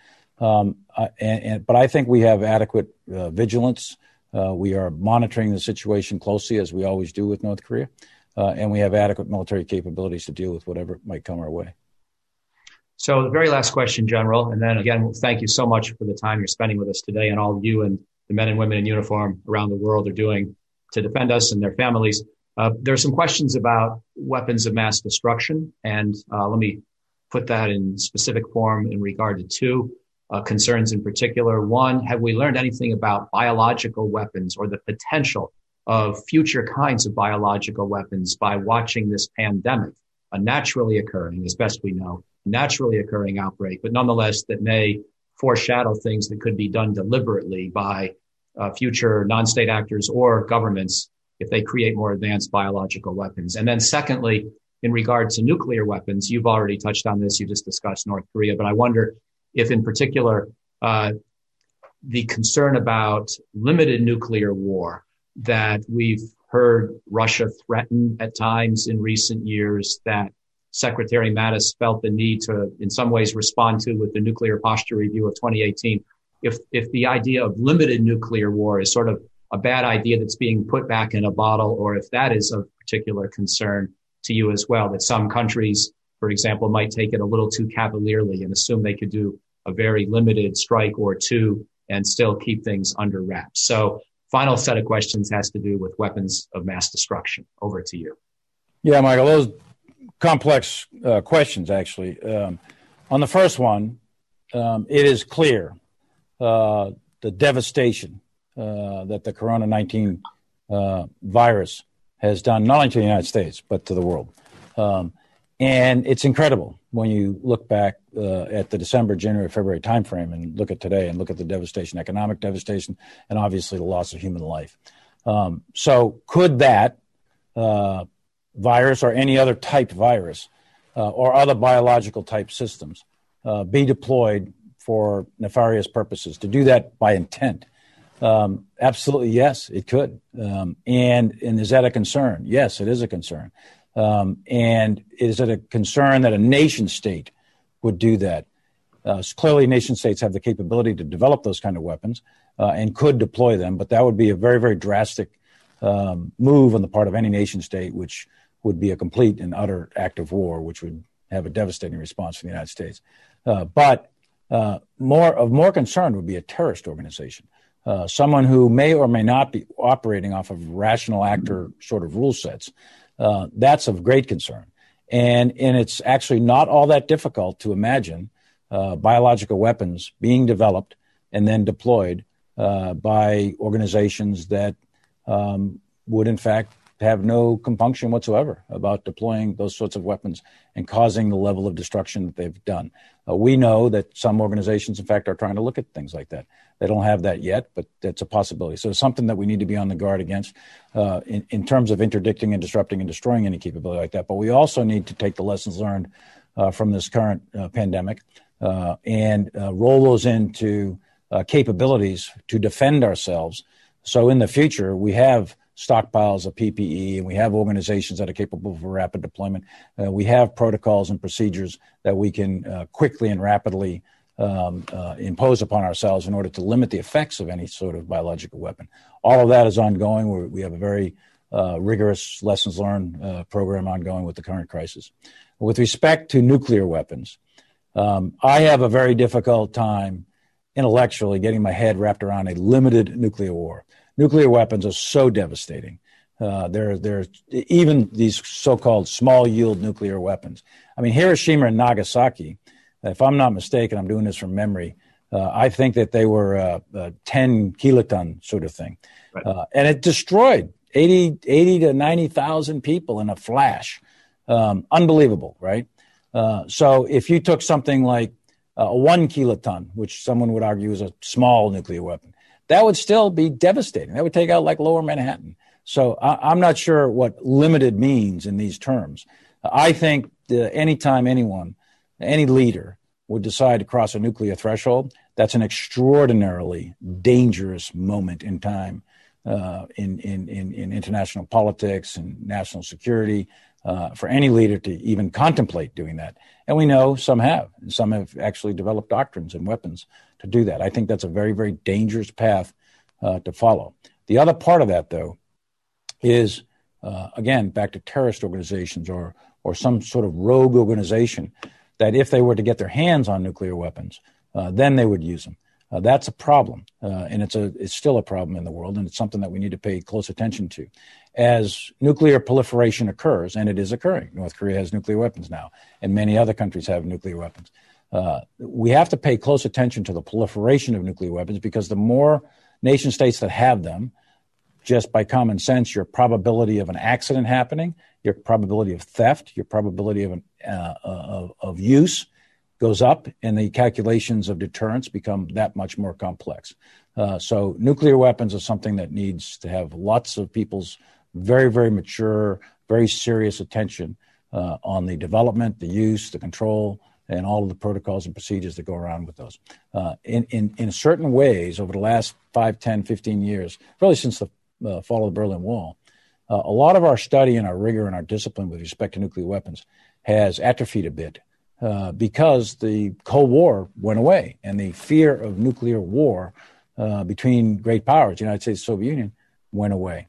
But I think we have adequate vigilance. We are monitoring the situation closely, as we always do with North Korea. And we have adequate military capabilities to deal with whatever might come our way. So the very last question, General, and then again, thank you so much for the time you're spending with us today and all you and the men and women in uniform around the world are doing to defend us and their families. There are some questions about weapons of mass destruction, and let me put that in specific form in regard to two concerns in particular. One, have we learned anything about biological weapons or the potential of future kinds of biological weapons by watching this pandemic, a naturally occurring, as best we know, naturally occurring outbreak, but nonetheless that may foreshadow things that could be done deliberately by future non-state actors or governments if they create more advanced biological weapons. And then secondly, in regard to nuclear weapons, you've already touched on this, you just discussed North Korea, but I wonder if in particular the concern about limited nuclear war that we've heard Russia threaten at times in recent years, that Secretary Mattis felt the need to, in some ways, respond to with the Nuclear Posture Review of 2018. If the idea of limited nuclear war is sort of a bad idea that's being put back in a bottle, or if that is of particular concern to you as well, that some countries, for example, might take it a little too cavalierly and assume they could do a very limited strike or two and still keep things under wraps. So final set of questions has to do with weapons of mass destruction. Over to you. Yeah, Michael, those complex questions, actually. On the first one, it is clear the devastation that the Corona-19 virus has done, not only to the United States, but to the world. And it's incredible when you look back at the December, January, February timeframe and look at today and look at the devastation, economic devastation, and obviously the loss of human life. So could that virus or any other type virus or other biological type systems be deployed for nefarious purposes? To do that by intent? Absolutely, yes, it could. And is that a concern? Yes, it is a concern. And is it a concern that a nation state would do that? Clearly, nation states have the capability to develop those kind of weapons and could deploy them, but that would be a very, very drastic move on the part of any nation state, which would be a complete and utter act of war, which would have a devastating response from the United States. But more concern would be a terrorist organization, someone who may or may not be operating off of rational actor sort of rule sets. That's of great concern. And it's actually not all that difficult to imagine biological weapons being developed and then deployed by organizations that would, in fact, have no compunction whatsoever about deploying those sorts of weapons and causing the level of destruction that they've done. We know that some organizations, in fact, are trying to look at things like that. They don't have that yet, but that's a possibility. So it's something that we need to be on the guard against in terms of interdicting and disrupting and destroying any capability like that. But we also need to take the lessons learned from this current pandemic and roll those into capabilities to defend ourselves. So in the future, we have stockpiles of PPE, and we have organizations that are capable of rapid deployment. We have protocols and procedures that we can quickly and rapidly impose upon ourselves in order to limit the effects of any sort of biological weapon. All of that is ongoing. We have a very rigorous lessons learned program ongoing with the current crisis. With respect to nuclear weapons, I have a very difficult time intellectually getting my head wrapped around a limited nuclear war. Nuclear weapons are so devastating. They're even these so-called small yield nuclear weapons. I mean, Hiroshima and Nagasaki, if I'm not mistaken, I'm doing this from memory, I think that they were 10 kiloton sort of thing. Right. And it destroyed 80 to 90,000 people in a flash. Unbelievable, right? So if you took something like a 1 kiloton, which someone would argue is a small nuclear weapon, that would still be devastating. That would take out like Lower Manhattan. So I'm not sure what limited means in these terms. I think anytime anyone, any leader would decide to cross a nuclear threshold, that's an extraordinarily dangerous moment in time in international politics and national security for any leader to even contemplate doing that. And we know some have. And some have actually developed doctrines and weapons to do that. I think that's a very, very dangerous path to follow. The other part of that, though, is, again, back to terrorist organizations or some sort of rogue organization that if they were to get their hands on nuclear weapons, then they would use them. That's a problem, and it's still a problem in the world, and it's something that we need to pay close attention to. As nuclear proliferation occurs, and it is occurring, North Korea has nuclear weapons now, and many other countries have nuclear weapons. We have to pay close attention to the proliferation of nuclear weapons because the more nation states that have them, just by common sense, your probability of an accident happening, your probability of theft, your probability of use goes up, and the calculations of deterrence become that much more complex. So nuclear weapons are something that needs to have lots of people's very, very mature, very serious attention on the development, the use, the control, and all of the protocols and procedures that go around with those. In certain ways, over the last 5, 10, 15 years, really since the fall of the Berlin Wall, a lot of our study and our rigor and our discipline with respect to nuclear weapons has atrophied a bit because the Cold War went away and the fear of nuclear war between great powers, the United States and the Soviet Union, went away.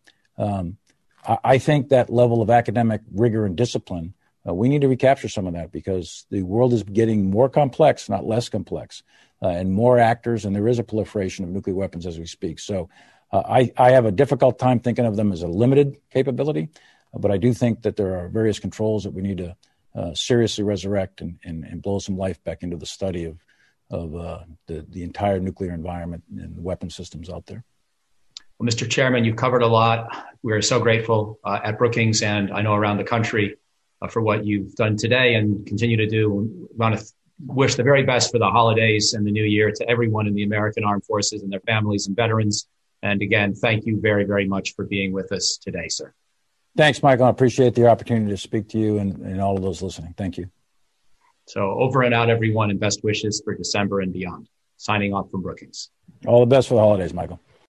I think that level of academic rigor and discipline, we need to recapture some of that because the world is getting more complex, not less complex, and more actors, and there is a proliferation of nuclear weapons as we speak. So I have a difficult time thinking of them as a limited capability, but I do think that there are various controls that we need to seriously resurrect and blow some life back into the study of the entire nuclear environment and the weapon systems out there. Well, Mr. Chairman, you've covered a lot. We're so grateful at Brookings and I know around the country for what you've done today and continue to do. We want to wish the very best for the holidays and the new year to everyone in the American Armed Forces and their families and veterans. And again, thank you very, very much for being with us today, sir. Thanks, Michael. I appreciate the opportunity to speak to you and all of those listening. Thank you. So over and out, everyone, and best wishes for December and beyond. Signing off from Brookings. All the best for the holidays, Michael.